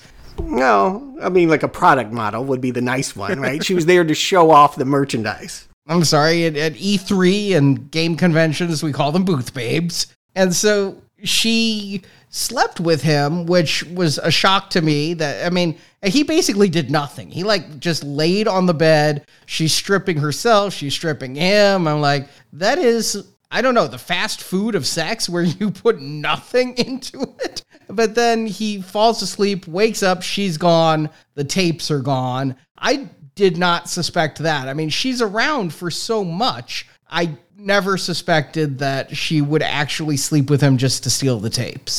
No, I mean, like a product model would be the nice one, right? She was there to show off the merchandise. I'm sorry, at, at E three and game conventions, we call them booth babes. And so she slept with him, which was a shock to me. That I mean, he basically did nothing. He like just laid on the bed. She's stripping herself. She's stripping him. I'm like, that is, I don't know, the fast food of sex where you put nothing into it. But then he falls asleep, wakes up, she's gone. The tapes are gone. I did not suspect that. I mean, she's around for so much. I never suspected that she would actually sleep with him just to steal the tapes.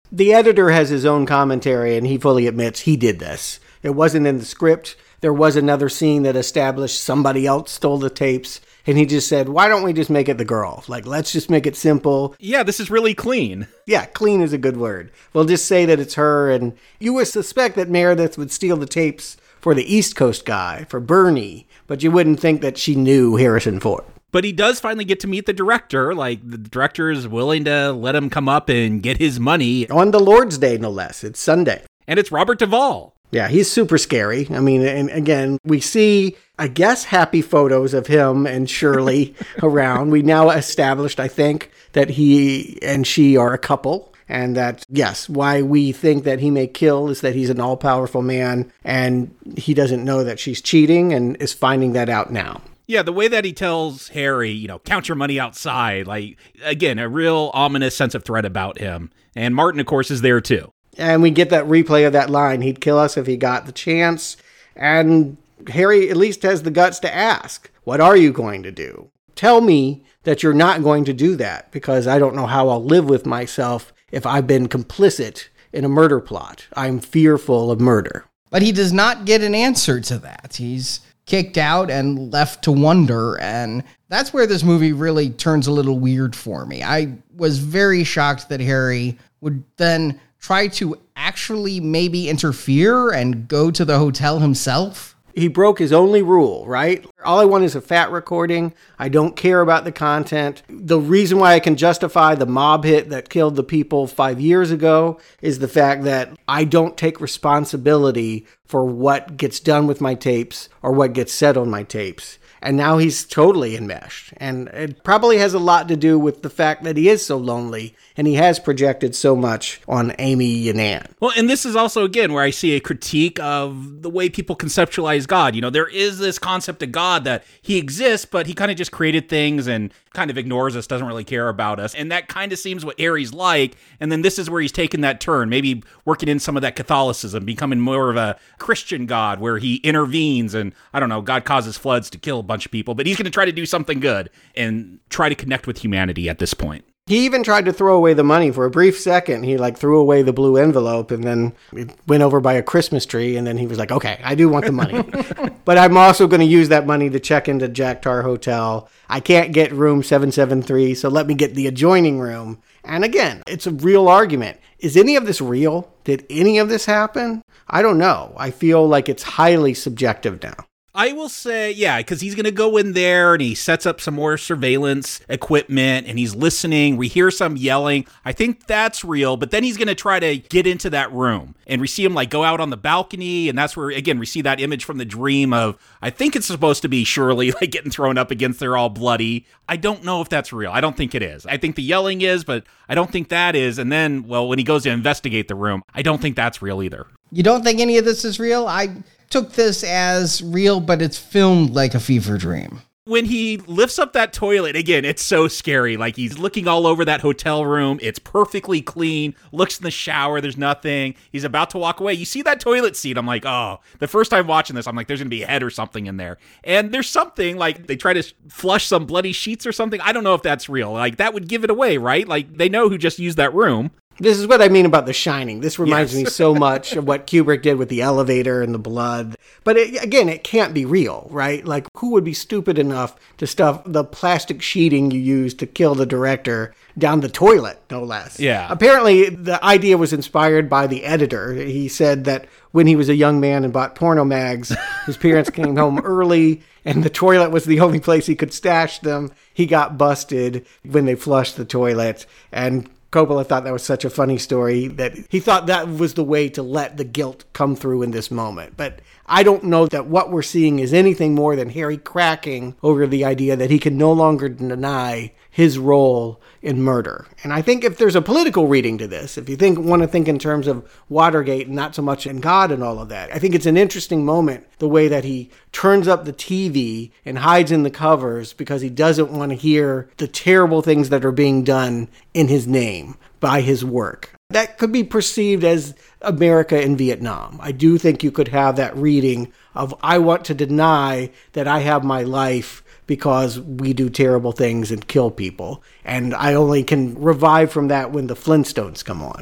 The editor has his own commentary, and he fully admits he did this. It wasn't in the script. There was another scene that established somebody else stole the tapes, and he just said, why don't we just make it the girl? Like, let's just make it simple. Yeah, this is really clean. Yeah, clean is a good word. We'll just say that it's her, and you would suspect that Meredith would steal the tapes for the East Coast guy, for Bernie, but you wouldn't think that she knew Harrison Ford. But he does finally get to meet the director. Like, the director is willing to let him come up and get his money. On the Lord's Day, no less. It's Sunday. And it's Robert Duvall. Yeah, he's super scary. I mean, and again, we see, I guess, happy photos of him and Shirley around. We now established, I think, that he and she are a couple. And that, yes, why we think that he may kill is that he's an all-powerful man and he doesn't know that she's cheating and is finding that out now. Yeah, the way that he tells Harry, you know, count your money outside, like, again, a real ominous sense of threat about him. And Martin, of course, is there too. And we get that replay of that line, he'd kill us if he got the chance. And Harry at least has the guts to ask, what are you going to do? Tell me that you're not going to do that, because I don't know how I'll live with myself if I've been complicit in a murder plot. I'm fearful of murder. But he does not get an answer to that. He's kicked out and left to wonder, and that's where this movie really turns a little weird for me. I was very shocked that Harry would then try to actually maybe interfere and go to the hotel himself. He broke his only rule, right? All I want is a fat recording. I don't care about the content. The reason why I can justify the mob hit that killed the people five years ago is the fact that I don't take responsibility for what gets done with my tapes or what gets said on my tapes. And now he's totally enmeshed. And it probably has a lot to do with the fact that he is so lonely and he has projected so much on Amy and Anne. Well, and this is also, again, where I see a critique of the way people conceptualize God. You know, there is this concept of God that he exists, but he kind of just created things and kind of ignores us, doesn't really care about us. And that kind of seems what Harry's like. And then this is where he's taken that turn, maybe working in some of that Catholicism, becoming more of a Christian God where he intervenes and, I don't know, God causes floods to kill a bunch of people, but he's going to try to do something good and try to connect with humanity at this point. He even tried to throw away the money for a brief second. He like threw away the blue envelope and then it went over by a Christmas tree. And then he was like, okay, I do want the money, but I'm also going to use that money to check into Jack Tar Hotel. I can't get room seven seven three. So let me get the adjoining room. And again, it's a real argument. Is any of this real? Did any of this happen? I don't know. I feel like it's highly subjective now. I will say, yeah, because he's going to go in there and he sets up some more surveillance equipment and he's listening. We hear some yelling. I think that's real, but then he's going to try to get into that room and we see him like go out on the balcony. And that's where, again, we see that image from the dream of, I think it's supposed to be Shirley like getting thrown up against there all bloody. I don't know if that's real. I don't think it is. I think the yelling is, but I don't think that is. And then, well, when he goes to investigate the room, I don't think that's real either. You don't think any of this is real? I took this as real, but it's filmed like a fever dream. When he lifts up that toilet, again, it's so scary. Like he's looking all over that hotel room. It's perfectly clean. Looks in the shower. There's nothing. He's about to walk away. You see that toilet seat. I'm like, oh, the first time watching this, I'm like, there's going to be a head or something in there. And there's something like they try to flush some bloody sheets or something. I don't know if that's real. Like that would give it away, right? Like they know who just used that room. This is what I mean about The Shining. This reminds yes. me so much of what Kubrick did with the elevator and the blood. But it, again, it can't be real, right? Like, who would be stupid enough to stuff the plastic sheeting you used to kill the director down the toilet, no less? Yeah. Apparently, the idea was inspired by the editor. He said that when he was a young man and bought porno mags, his parents came home early and the toilet was the only place he could stash them. He got busted when they flushed the toilet, and Coppola thought that was such a funny story that he thought that was the way to let the guilt come through in this moment. But I don't know that what we're seeing is anything more than Harry cracking over the idea that he can no longer deny his role in murder. And I think if there's a political reading to this, if you think want to think in terms of Watergate and not so much in God and all of that, I think it's an interesting moment, the way that he turns up the T V and hides in the covers because he doesn't want to hear the terrible things that are being done in his name by his work. That could be perceived as America in Vietnam. I do think you could have that reading of, I want to deny that I have my life because we do terrible things and kill people. And I only can revive from that when the Flintstones come on.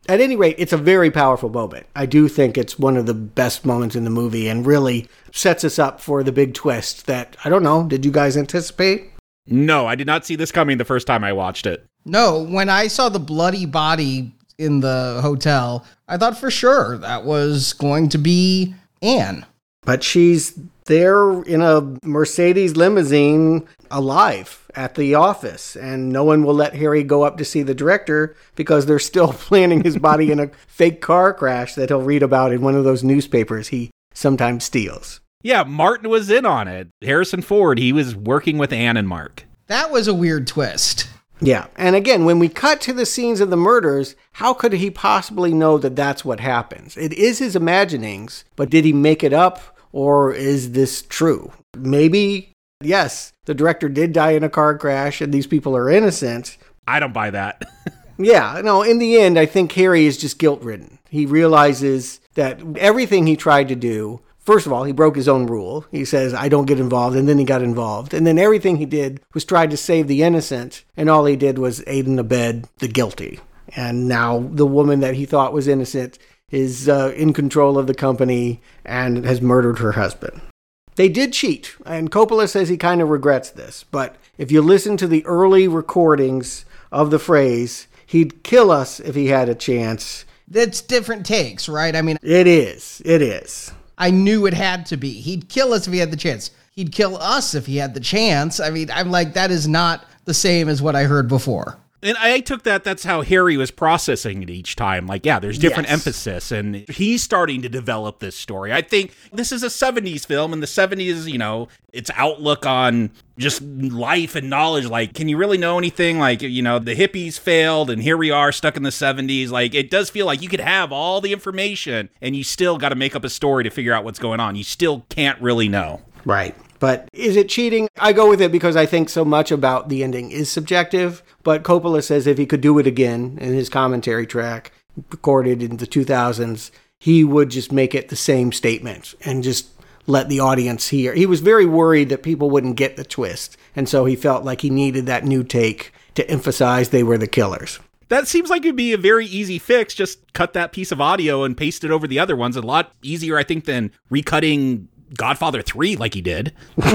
At any rate, it's a very powerful moment. I do think it's one of the best moments in the movie and really sets us up for the big twist that, I don't know, did you guys anticipate? No, I did not see this coming the first time I watched it. No, when I saw the bloody body in the hotel, I thought for sure that was going to be Anne. But she's there in a Mercedes limousine alive at the office, and no one will let Harry go up to see the director because they're still planning his body in a fake car crash that he'll read about in one of those newspapers he sometimes steals. Yeah, Martin was in on it. Harrison Ford, he was working with Anne and Mark. That was a weird twist. Yeah, and again, when we cut to the scenes of the murders, how could he possibly know that that's what happens? It is his imaginings, but did he make it up, or is this true? Maybe, yes, the director did die in a car crash and these people are innocent. I don't buy that. Yeah, no, in the end, I think Harry is just guilt-ridden. He realizes that everything he tried to do, first of all, he broke his own rule. He says, I don't get involved, and then he got involved. And then everything he did was try to save the innocent, and all he did was aid and abet the guilty. And now the woman that he thought was innocent is uh, in control of the company and has murdered her husband. They did cheat, and Coppola says he kind of regrets this. But if you listen to the early recordings of the phrase, he'd kill us if he had a chance. That's different takes, right? I mean, it is. It is. I knew it had to be. He'd kill us if he had the chance. He'd kill us if he had the chance. I mean, I'm like, that is not the same as what I heard before. And I took that that's how Harry was processing it each time. Like, yeah, there's different Yes. emphasis, and he's starting to develop this story. I think this is a seventies film, and the seventies, you know, its outlook on just life and knowledge. Like, can you really know anything? Like, you know, the hippies failed, and here we are stuck in the seventies. Like, it does feel like you could have all the information, and you still got to make up a story to figure out what's going on. You still can't really know. Right. But is it cheating? I go with it because I think so much about the ending is subjective. But Coppola says if he could do it again in his commentary track, recorded in the two thousands, he would just make it the same statement and just let the audience hear. He was very worried that people wouldn't get the twist. And so he felt like he needed that new take to emphasize they were the killers. That seems like it'd be a very easy fix. Just cut that piece of audio and paste it over the other ones. A lot easier, I think, than recutting Godfather three like he did.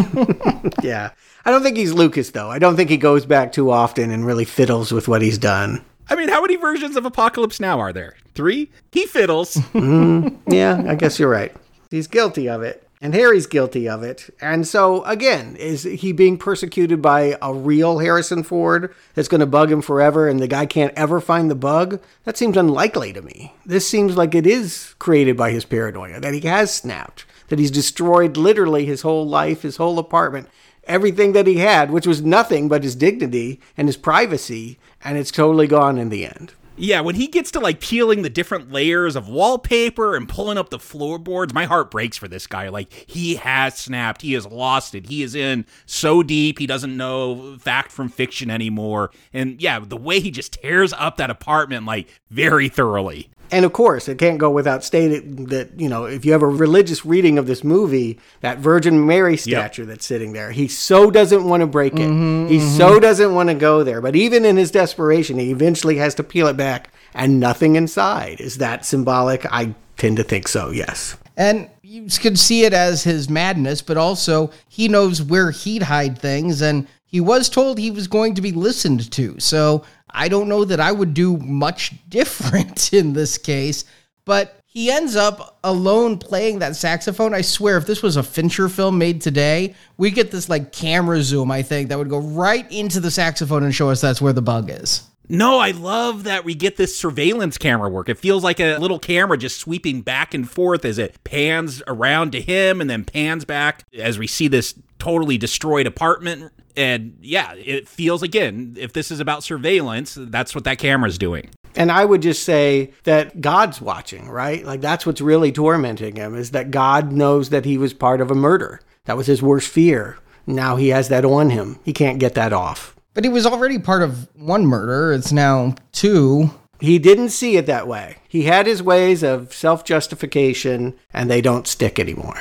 Yeah. I don't think he's Lucas, though. I don't think he goes back too often and really fiddles with what he's done. I mean, how many versions of Apocalypse Now are there? Three? He fiddles. mm, yeah, I guess you're right. He's guilty of it. And Harry's guilty of it. And so, again, is he being persecuted by a real Harrison Ford that's going to bug him forever and the guy can't ever find the bug? That seems unlikely to me. This seems like it is created by his paranoia, that he has snapped, that he's destroyed literally his whole life, his whole apartment, everything that he had, which was nothing but his dignity and his privacy, and it's totally gone in the end. Yeah, when he gets to like peeling the different layers of wallpaper and pulling up the floorboards, my heart breaks for this guy. Like, he has snapped. He has lost it. He is in so deep, he doesn't know fact from fiction anymore. And yeah, the way he just tears up that apartment, like, very thoroughly. And of course, it can't go without stating that, you know, if you have a religious reading of this movie, that Virgin Mary statue yep. that's sitting there, he so doesn't want to break it. Mm-hmm, he mm-hmm. so doesn't want to go there. But even in his desperation, he eventually has to peel it back, and nothing inside. Is that symbolic? I tend to think so, yes. And you could see it as his madness, but also he knows where he'd hide things, and he was told he was going to be listened to. So I don't know that I would do much different in this case, but he ends up alone playing that saxophone. I swear, if this was a Fincher film made today, we get this like camera zoom, I think, that would go right into the saxophone and show us that's where the bug is. No, I love that we get this surveillance camera work. It feels like a little camera just sweeping back and forth as it pans around to him and then pans back as we see this totally destroyed apartment. And yeah, it feels, again, if this is about surveillance, that's what that camera's doing. And I would just say that God's watching, right? Like, that's what's really tormenting him, is that God knows that he was part of a murder. That was his worst fear. Now he has that on him. He can't get that off. But he was already part of one murder. It's now two. He didn't see it that way. He had his ways of self-justification, and they don't stick anymore.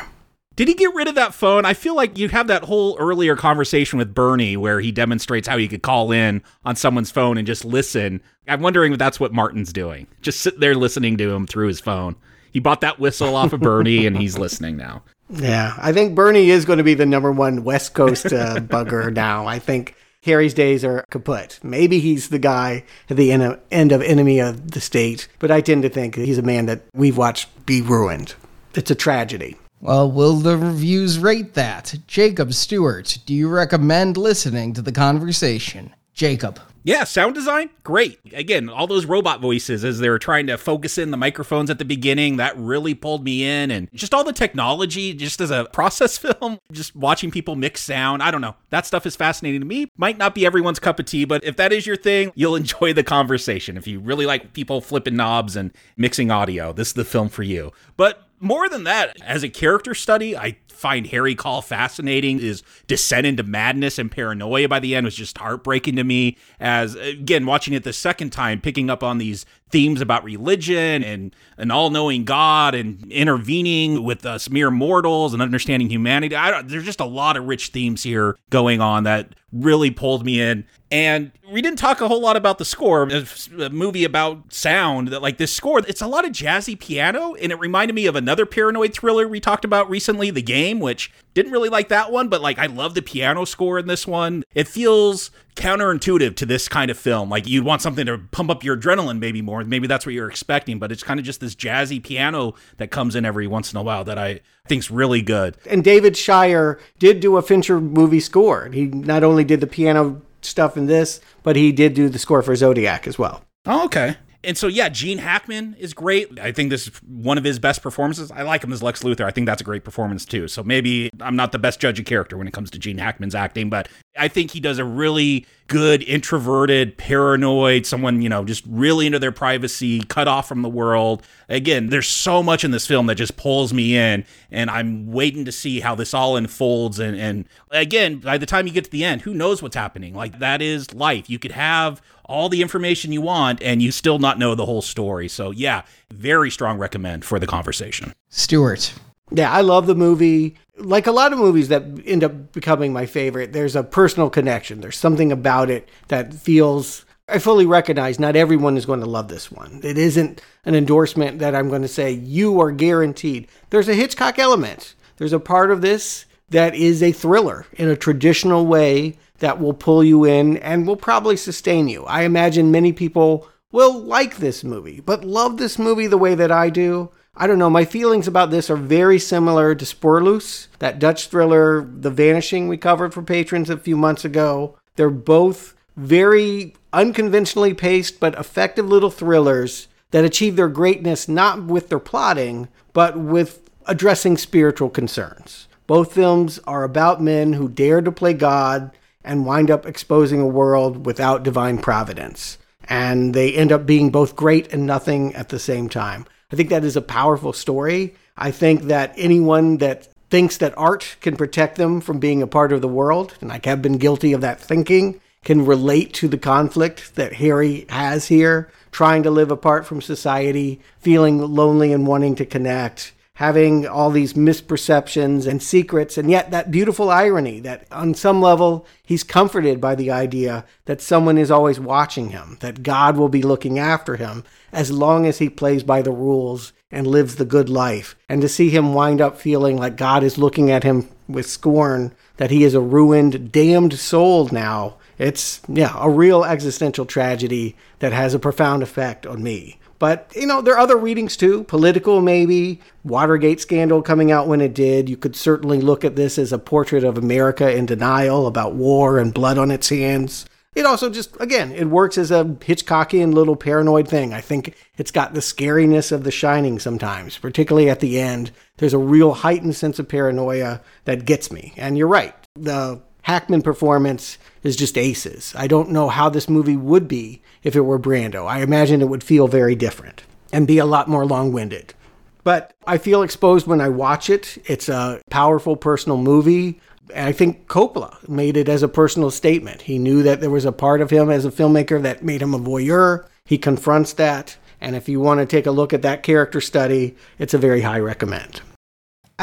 Did he get rid of that phone? I feel like you have that whole earlier conversation with Bernie where he demonstrates how you could call in on someone's phone and just listen. I'm wondering if that's what Martin's doing. Just sit there listening to him through his phone. He bought that whistle off of Bernie and he's listening now. Yeah, I think Bernie is going to be the number one West Coast uh, bugger now. I think Harry's days are kaput. Maybe he's the guy at the en- end of Enemy of the State, but I tend to think he's a man that we've watched be ruined. It's a tragedy. Well, will the reviews rate that? Jacob Stewart, do you recommend listening to the conversation? Jacob. Yeah, sound design, great. Again, all those robot voices as they were trying to focus in the microphones at the beginning, that really pulled me in. And just all the technology, just as a process film, just watching people mix sound, I don't know. That stuff is fascinating to me. Might not be everyone's cup of tea, but if that is your thing, you'll enjoy the conversation. If you really like people flipping knobs and mixing audio, this is the film for you. But more than that, as a character study, I find Harry Caul fascinating. His descent into madness and paranoia by the end was just heartbreaking to me. As, again, watching it the second time, picking up on these themes about religion and an all-knowing God and intervening with us mere mortals and understanding humanity. I don't, there's just a lot of rich themes here going on that really pulled me in. And we didn't talk a whole lot about the score. It's a movie about sound, that like this score, it's a lot of jazzy piano, and it reminded me of another paranoid thriller we talked about recently, The Game, which didn't really like that one, but like I love the piano score in this one. It feels counterintuitive to this kind of film. Like you'd want something to pump up your adrenaline maybe more. Maybe that's what you're expecting, but it's kind of just this jazzy piano that comes in every once in a while that I think's really good. And David Shire did do a Fincher movie score. He not only did the piano stuff in this, but he did do the score for Zodiac as well. Oh, okay. And so, yeah, Gene Hackman is great. I think this is one of his best performances. I like him as Lex Luthor. I think that's a great performance, too. So maybe I'm not the best judge of character when it comes to Gene Hackman's acting, but I think he does a really good, introverted, paranoid, someone, you know, just really into their privacy, cut off from the world. Again, there's so much in this film that just pulls me in, and I'm waiting to see how this all unfolds. And, and again, by the time you get to the end, who knows what's happening? Like, that is life. You could have all the information you want and you still not know the whole story. So yeah, very strong recommend for the conversation. Stuart. Yeah, I love the movie. Like a lot of movies that end up becoming my favorite, there's a personal connection. There's something about it that feels, I fully recognize not everyone is going to love this one. It isn't an endorsement that I'm going to say, you are guaranteed. There's a Hitchcock element. There's a part of this that is a thriller in a traditional way that will pull you in and will probably sustain you. I imagine many people will like this movie, but love this movie the way that I do. I don't know, my feelings about this are very similar to Spoorloos, that Dutch thriller, The Vanishing, we covered for patrons a few months ago. They're both very unconventionally paced, but effective little thrillers that achieve their greatness not with their plotting, but with addressing spiritual concerns. Both films are about men who dare to play God and wind up exposing a world without divine providence. And they end up being both great and nothing at the same time. I think that is a powerful story. I think that anyone that thinks that art can protect them from being a part of the world, and I have been guilty of that thinking, can relate to the conflict that Harry has here, trying to live apart from society, feeling lonely and wanting to connect, having all these misperceptions and secrets, and yet that beautiful irony that on some level he's comforted by the idea that someone is always watching him, that God will be looking after him as long as he plays by the rules and lives the good life. And to see him wind up feeling like God is looking at him with scorn, that he is a ruined, damned soul now. It's, yeah, a real existential tragedy that has a profound effect on me. But, you know, there are other readings too, political maybe, Watergate scandal coming out when it did. You could certainly look at this as a portrait of America in denial about war and blood on its hands. It also just, again, it works as a Hitchcockian little paranoid thing. I think it's got the scariness of The Shining sometimes, particularly at the end. There's a real heightened sense of paranoia that gets me. And you're right, the Hackman performance is just aces. I don't know how this movie would be if it were Brando. I imagine it would feel very different and be a lot more long-winded. But I feel exposed when I watch it. It's a powerful personal movie. And I think Coppola made it as a personal statement. He knew that there was a part of him as a filmmaker that made him a voyeur. He confronts that. And if you want to take a look at that character study, it's a very high recommend. I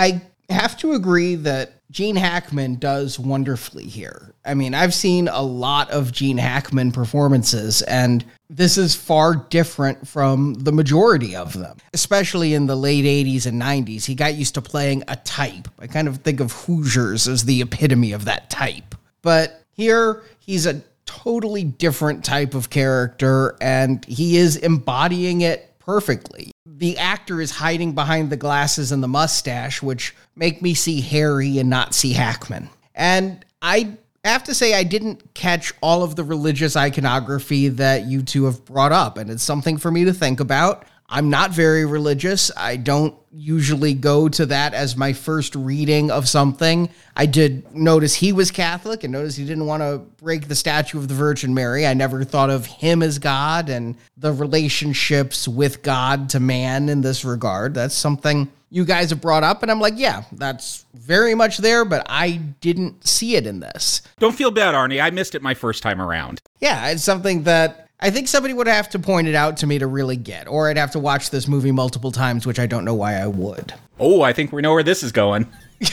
have to agree that Gene Hackman does wonderfully here. I mean, I've seen a lot of Gene Hackman performances, and this is far different from the majority of them, especially in the late eighties and nineties. He got used to playing a type. I kind of think of Hoosiers as the epitome of that type. But here, he's a totally different type of character, and he is embodying it perfectly. The actor is hiding behind the glasses and the mustache, which make me see Harry and not see Hackman. And I have to say I didn't catch all of the religious iconography that you two have brought up, and it's something for me to think about. I'm not very religious. I don't usually go to that as my first reading of something. I did notice he was Catholic and notice he didn't want to break the statue of the Virgin Mary. I never thought of him as God and the relationships with God to man in this regard. That's something you guys have brought up, and I'm like, yeah, that's very much there, but I didn't see it in this. Don't feel bad, Arnie. I missed it my first time around. Yeah, it's something that I think somebody would have to point it out to me to really get, or I'd have to watch this movie multiple times, which I don't know why I would. Oh, I think we know where this is going.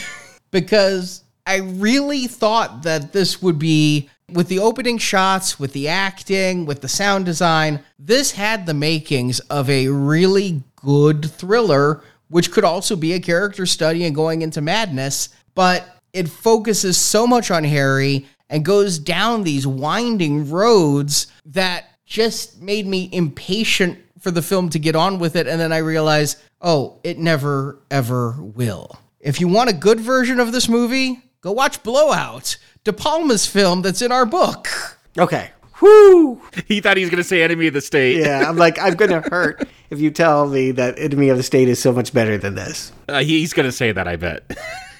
Because I really thought that this would be, with the opening shots, with the acting, with the sound design, this had the makings of a really good thriller, which could also be a character study and going into madness, but it focuses so much on Harry and goes down these winding roads that just made me impatient for the film to get on with it. And then I realized, oh, it never, ever will. If you want a good version of this movie, go watch Blowout, De Palma's film that's in our book. Okay. Whoo! He thought he was going to say Enemy of the State. Yeah, I'm like, I'm going to hurt if you tell me that Enemy of the State is so much better than this. Uh, he's going to say that, I bet.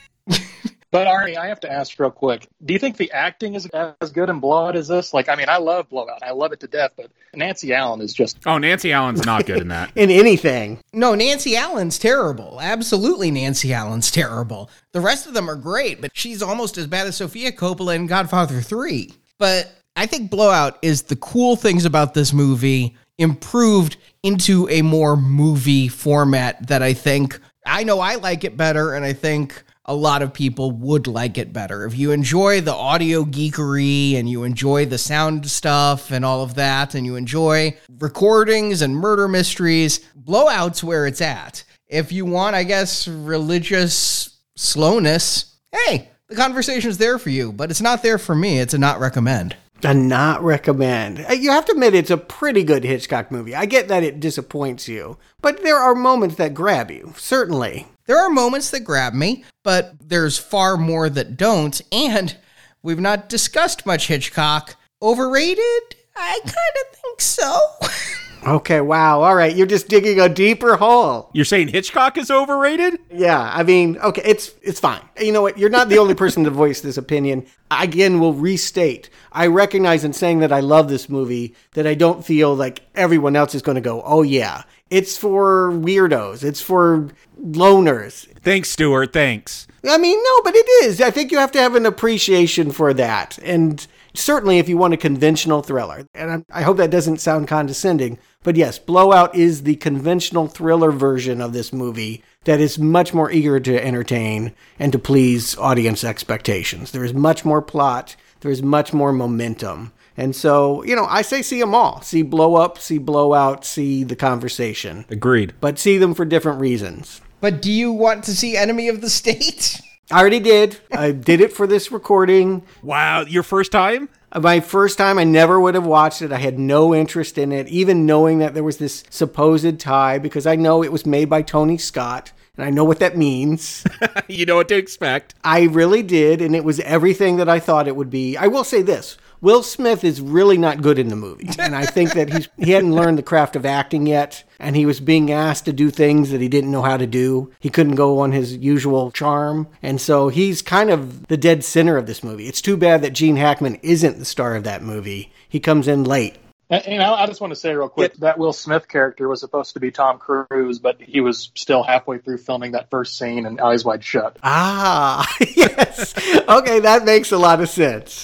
But Arnie, I have to ask real quick, do you think the acting is as good in Blowout as this? Like, I mean, I love Blowout. I love it to death, but Nancy Allen is just... Oh, Nancy Allen's not good in that. In anything. No, Nancy Allen's terrible. Absolutely Nancy Allen's terrible. The rest of them are great, but she's almost as bad as Sofia Coppola in Godfather three. But I think Blowout is the cool things about this movie improved into a more movie format that I think... I know I like it better, and I think a lot of people would like it better. If you enjoy the audio geekery and you enjoy the sound stuff and all of that, and you enjoy recordings and murder mysteries, Blowout's where it's at. If you want, I guess, religious slowness, hey, the conversation's there for you, but it's not there for me. It's a not recommend. A not recommend. You have to admit it's a pretty good Hitchcock movie. I get that it disappoints you, but there are moments that grab you, certainly. There are moments that grab me, but there's far more that don't, and we've not discussed much Hitchcock. Overrated? I kind of think so. Okay, wow. All right, you're just digging a deeper hole. You're saying Hitchcock is overrated? Yeah, I mean, okay, it's it's fine. You know what? You're not the only person to voice this opinion. I, again, will restate. I recognize in saying that I love this movie that I don't feel like everyone else is going to go, oh yeah, it's for weirdos. It's for loners. Thanks, Stuart. Thanks. I mean, no, but it is. I think you have to have an appreciation for that. And certainly if you want a conventional thriller, and I hope that doesn't sound condescending, but yes, Blowout is the conventional thriller version of this movie that is much more eager to entertain and to please audience expectations. There is much more plot. There is much more momentum. And so, you know, I say see them all. See Blow Up, see Blowout, see The Conversation. Agreed. But see them for different reasons. But do you want to see Enemy of the State? I already did. I did it for this recording. Wow, your first time? My first time, I never would have watched it. I had no interest in it, even knowing that there was this supposed tie, because I know it was made by Tony Scott, and I know what that means. You know what to expect. I really did, and it was everything that I thought it would be. I will say this. Will Smith is really not good in the movie, and I think that he's he hadn't learned the craft of acting yet, and he was being asked to do things that he didn't know how to do. He couldn't go on his usual charm, and so he's kind of the dead center of this movie. It's too bad that Gene Hackman isn't the star of that movie. He comes in late. And, and I just want to say real quick, yeah. that Will Smith character was supposed to be Tom Cruise, but he was still halfway through filming that first scene in Eyes Wide Shut. Ah, yes. Okay, that makes a lot of sense.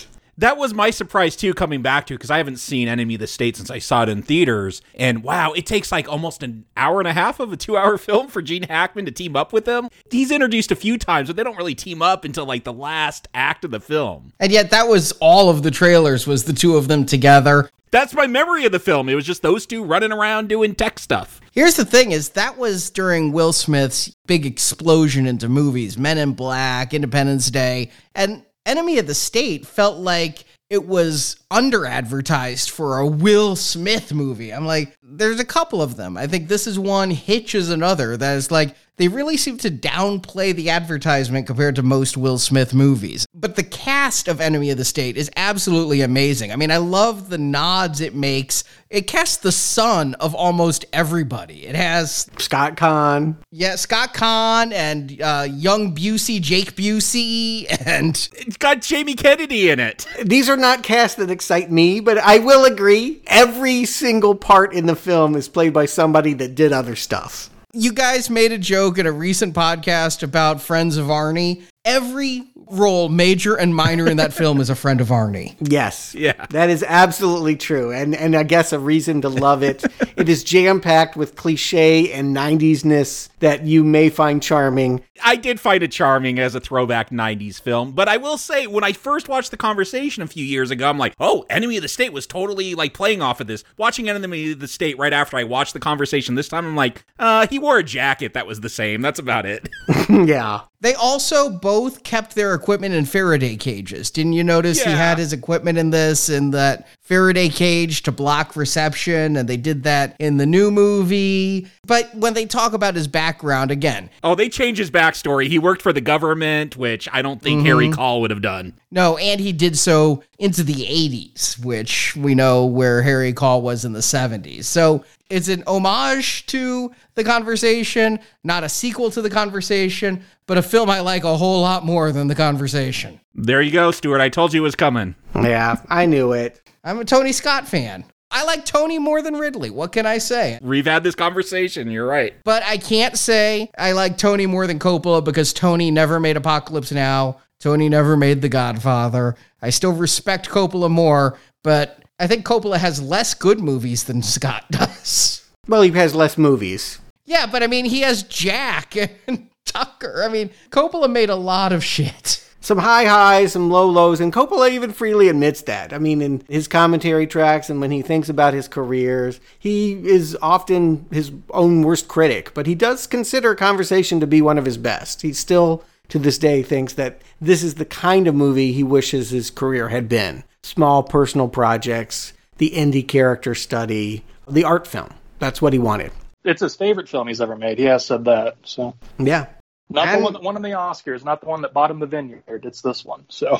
That was my surprise, too, coming back to, because I haven't seen Enemy of the State since I saw it in theaters. And wow, it takes like almost an hour and a half of a two-hour film for Gene Hackman to team up with him. He's introduced a few times, but they don't really team up until like the last act of the film. And yet that was all of the trailers, was the two of them together. That's my memory of the film. It was just those two running around doing tech stuff. Here's the thing is that was during Will Smith's big explosion into movies, Men in Black, Independence Day, and Enemy of the State felt like it was under-advertised for a Will Smith movie. I'm like, there's a couple of them. I think this is one, Hitch is another, that is like, they really seem to downplay the advertisement compared to most Will Smith movies. But the cast of Enemy of the State is absolutely amazing. I mean, I love the nods it makes. It casts the son of almost everybody. It has Scott Conn. Yeah, Scott Conn and uh, young Busey, Jake Busey, and it's got Jamie Kennedy in it. These are not casts that excite me, but I will agree, every single part in the film is played by somebody that did other stuff. You guys made a joke in a recent podcast about Friends of Arnie. Every role, major and minor in that film, is a friend of Arnie. Yes. Yeah. That is absolutely true. And and I guess a reason to love it. It is jam-packed with cliche and nineties-ness that you may find charming. I did find it charming as a throwback nineties film, but I will say, when I first watched The Conversation a few years ago, I'm like, oh, Enemy of the State was totally like playing off of this. Watching Enemy of the State right after I watched The Conversation this time, I'm like, uh, he wore a jacket that was the same. That's about it. Yeah. They also both kept their equipment in Faraday cages. Didn't you notice Yeah. he had his equipment in this, in that Faraday cage to block reception, and they did that in the new movie. But when they talk about his background, again... Oh, they changed his backstory. He worked for the government, which I don't think mm-hmm. Harry Caul would have done. No, and he did so into the eighties, which we know where Harry Caul was in the seventies. So it's an homage to The Conversation, not a sequel to The Conversation, but a film I like a whole lot more than The Conversation. There you go, Stuart. I told you it was coming. Yeah, I knew it. I'm a Tony Scott fan. I like Tony more than Ridley. What can I say? We've had this conversation. You're right. But I can't say I like Tony more than Coppola because Tony never made Apocalypse Now. Tony never made The Godfather. I still respect Coppola more, but I think Coppola has less good movies than Scott does. Well, he has less movies. Yeah, but I mean, he has Jack and Tucker. I mean, Coppola made a lot of shit. Some high highs, some low lows, and Coppola even freely admits that. I mean, in his commentary tracks and when he thinks about his careers, he is often his own worst critic, but he does consider Conversation to be one of his best. He still, to this day, thinks that this is the kind of movie he wishes his career had been. Small personal projects, the indie character study, the art film. That's what he wanted. It's his favorite film he's ever made. He has said that. So yeah. Not and, the one that won him the Oscars, not the one that bought him the Vineyard. It's this one. So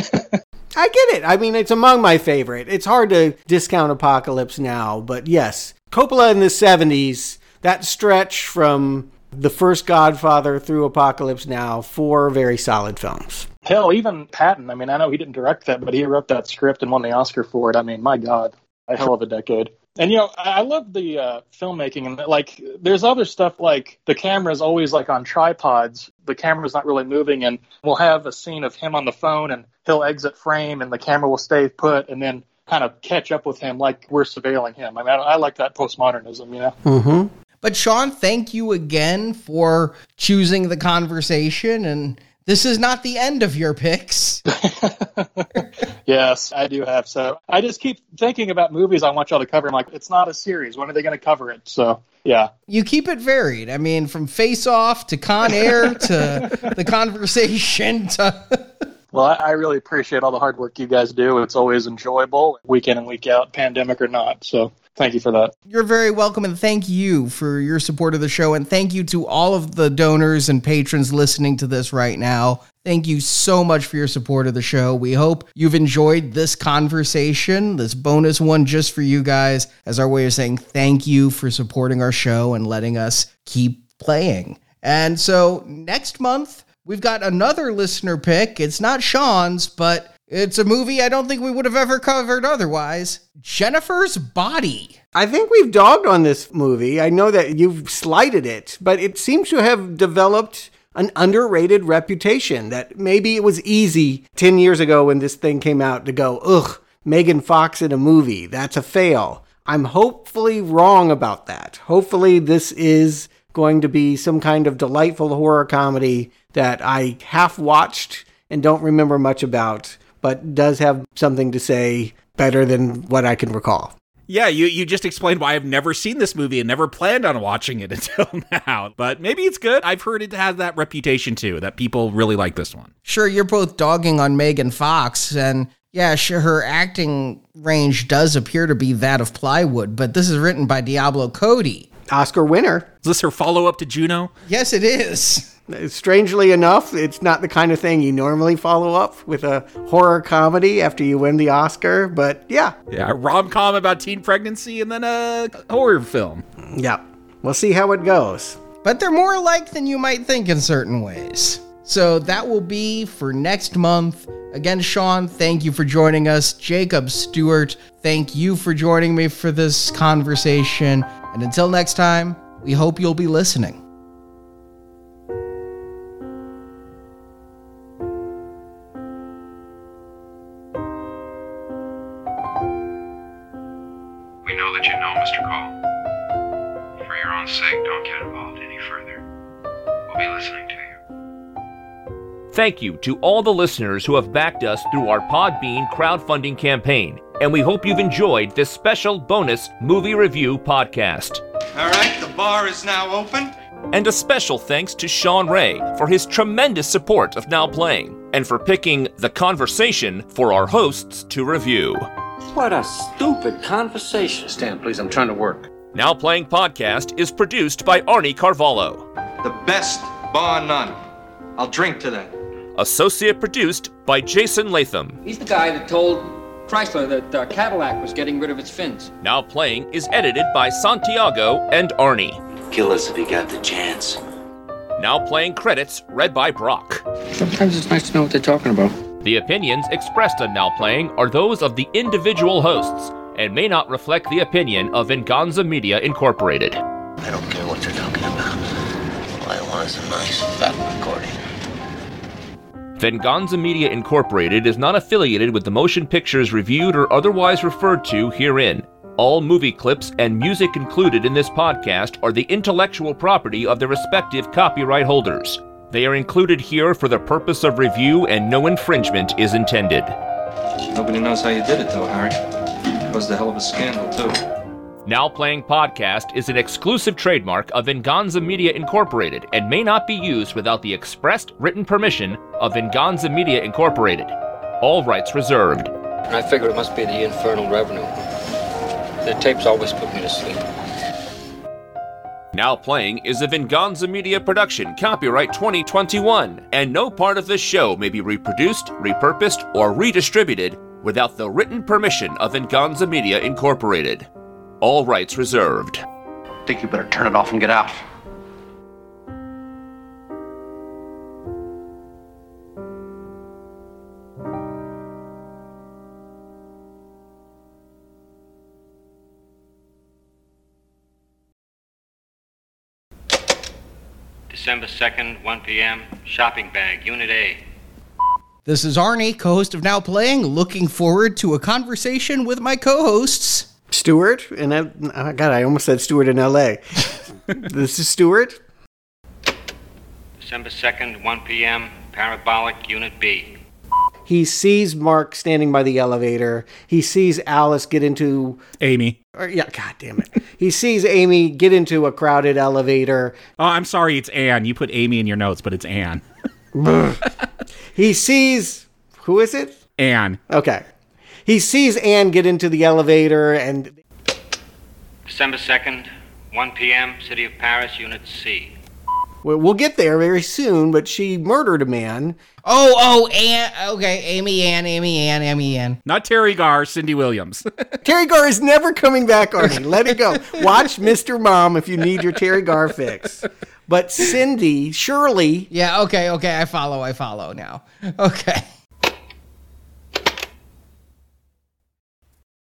I get it. I mean, it's among my favorite. It's hard to discount Apocalypse Now, but yes, Coppola in the seventies, that stretch from the first Godfather through Apocalypse Now, four very solid films. Hell, even Patton. I mean, I know he didn't direct that, but he wrote that script and won the Oscar for it. I mean, my God, a hell of a decade. And, you know, I love the uh, filmmaking. And, like, there's other stuff like the camera's always, like, on tripods. The camera's not really moving. And we'll have a scene of him on the phone, and he'll exit frame, and the camera will stay put, and then kind of catch up with him like we're surveilling him. I mean, I, I like that postmodernism, you know? Mm-hmm. But, Sean, thank you again for choosing The Conversation. And this is not the end of your picks. Yes, I do have. So I just keep thinking about movies I want y'all to cover. I'm like, it's not a series. When are they going to cover it? So, yeah. You keep it varied. I mean, from Face Off to Con Air to The Conversation to... Well, I, I really appreciate all the hard work you guys do. It's always enjoyable, week in and week out, pandemic or not. So thank you for that. You're very welcome, and thank you for your support of the show, and thank you to all of the donors and patrons listening to this right now. Thank you so much for your support of the show. We hope you've enjoyed this conversation, this bonus one just for you guys, as our way of saying thank you for supporting our show and letting us keep playing. And so next month, we've got another listener pick. It's not Sean's, but it's a movie I don't think we would have ever covered otherwise. Jennifer's Body. I think we've dogged on this movie. I know that you've slighted it, but it seems to have developed an underrated reputation, that maybe it was easy ten years ago when this thing came out to go, ugh, Megan Fox in a movie, that's a fail. I'm hopefully wrong about that. Hopefully this is going to be some kind of delightful horror comedy that I half watched and don't remember much about, but does have something to say better than what I can recall. Yeah, you, you just explained why I've never seen this movie and never planned on watching it until now. But maybe it's good. I've heard it has that reputation, too, that people really like this one. Sure, you're both dogging on Megan Fox, and yeah, sure, her acting range does appear to be that of Plywood, but this is written by Diablo Cody. Oscar winner. Is this her follow-up to Juno? Yes, it is. Strangely enough, it's not the kind of thing you normally follow up with a horror comedy after you win the Oscar, but yeah. Yeah, a rom-com about teen pregnancy and then a horror film. Yeah, we'll see how it goes. But they're more alike than you might think in certain ways. So that will be for next month. Again, Sean, thank you for joining us. Jacob Stewart, thank you for joining me for this conversation. And until next time, we hope you'll be listening. We know that you know, Mister Cole. For your own sake, don't get involved any further. We'll be listening to you. Thank you to all the listeners who have backed us through our Podbean crowdfunding campaign, and we hope you've enjoyed this special bonus movie review podcast. All right, the bar is now open. And a special thanks to Sean Ray for his tremendous support of Now Playing, and for picking The Conversation for our hosts to review. What a stupid conversation. Stan, please, I'm trying to work. Now Playing Podcast is produced by Arnie Carvalho. The best bar none. I'll drink to that. Associate produced by Jason Latham. He's the guy that told Chrysler that uh, Cadillac was getting rid of its fins. Now Playing is edited by Santiago and Arnie. Kill us if you got the chance. Now Playing credits read by Brock. Sometimes it's nice to know what they're talking about. The opinions expressed on Now Playing are those of the individual hosts and may not reflect the opinion of Venganza Media Incorporated. I don't care what they're talking about. All I want is a nice fat recording. Venganza Media Incorporated is not affiliated with the motion pictures reviewed or otherwise referred to herein. All movie clips and music included in this podcast are the intellectual property of their respective copyright holders. They are included here for the purpose of review and no infringement is intended. Nobody knows how you did it, though, Harry. It was the hell of a scandal, too. Now Playing Podcast is an exclusive trademark of Venganza Media Incorporated and may not be used without the expressed written permission of Venganza Media Incorporated. All rights reserved. I figure it must be the infernal revenue. The tapes always put me to sleep. Now Playing is a Venganza Media production, copyright twenty twenty-one, and no part of this show may be reproduced, repurposed, or redistributed without the written permission of Venganza Media Incorporated. All rights reserved. I think you better turn it off and get out. December second, one p.m., shopping bag, Unit A. This is Arnie, co-host of Now Playing, looking forward to a conversation with my co-hosts. Stuart, and I, oh God, I almost said Stuart in L A. This is Stuart. December second, one p.m., parabolic, Unit B. He sees Mark standing by the elevator. He sees Alice get into... Amy. Or, yeah, God damn it. He sees Amy get into a crowded elevator. Oh, I'm sorry, it's Anne. You put Amy in your notes, but it's Anne. He sees... Who is it? Anne. Okay. He sees Anne get into the elevator and... December second, one p.m., City of Paris, Unit C. We'll get there very soon, but she murdered a man. Oh, oh, Anne. Okay, Amy Ann, Amy Ann, Amy Ann. Not Terry Garr, Cindy Williams. Terry Garr is never coming back, Arnie. Let it go. Watch Mister Mom if you need your Terry Garr fix. But Cindy, Shirley... Yeah, okay, okay, I follow, I follow now. Okay.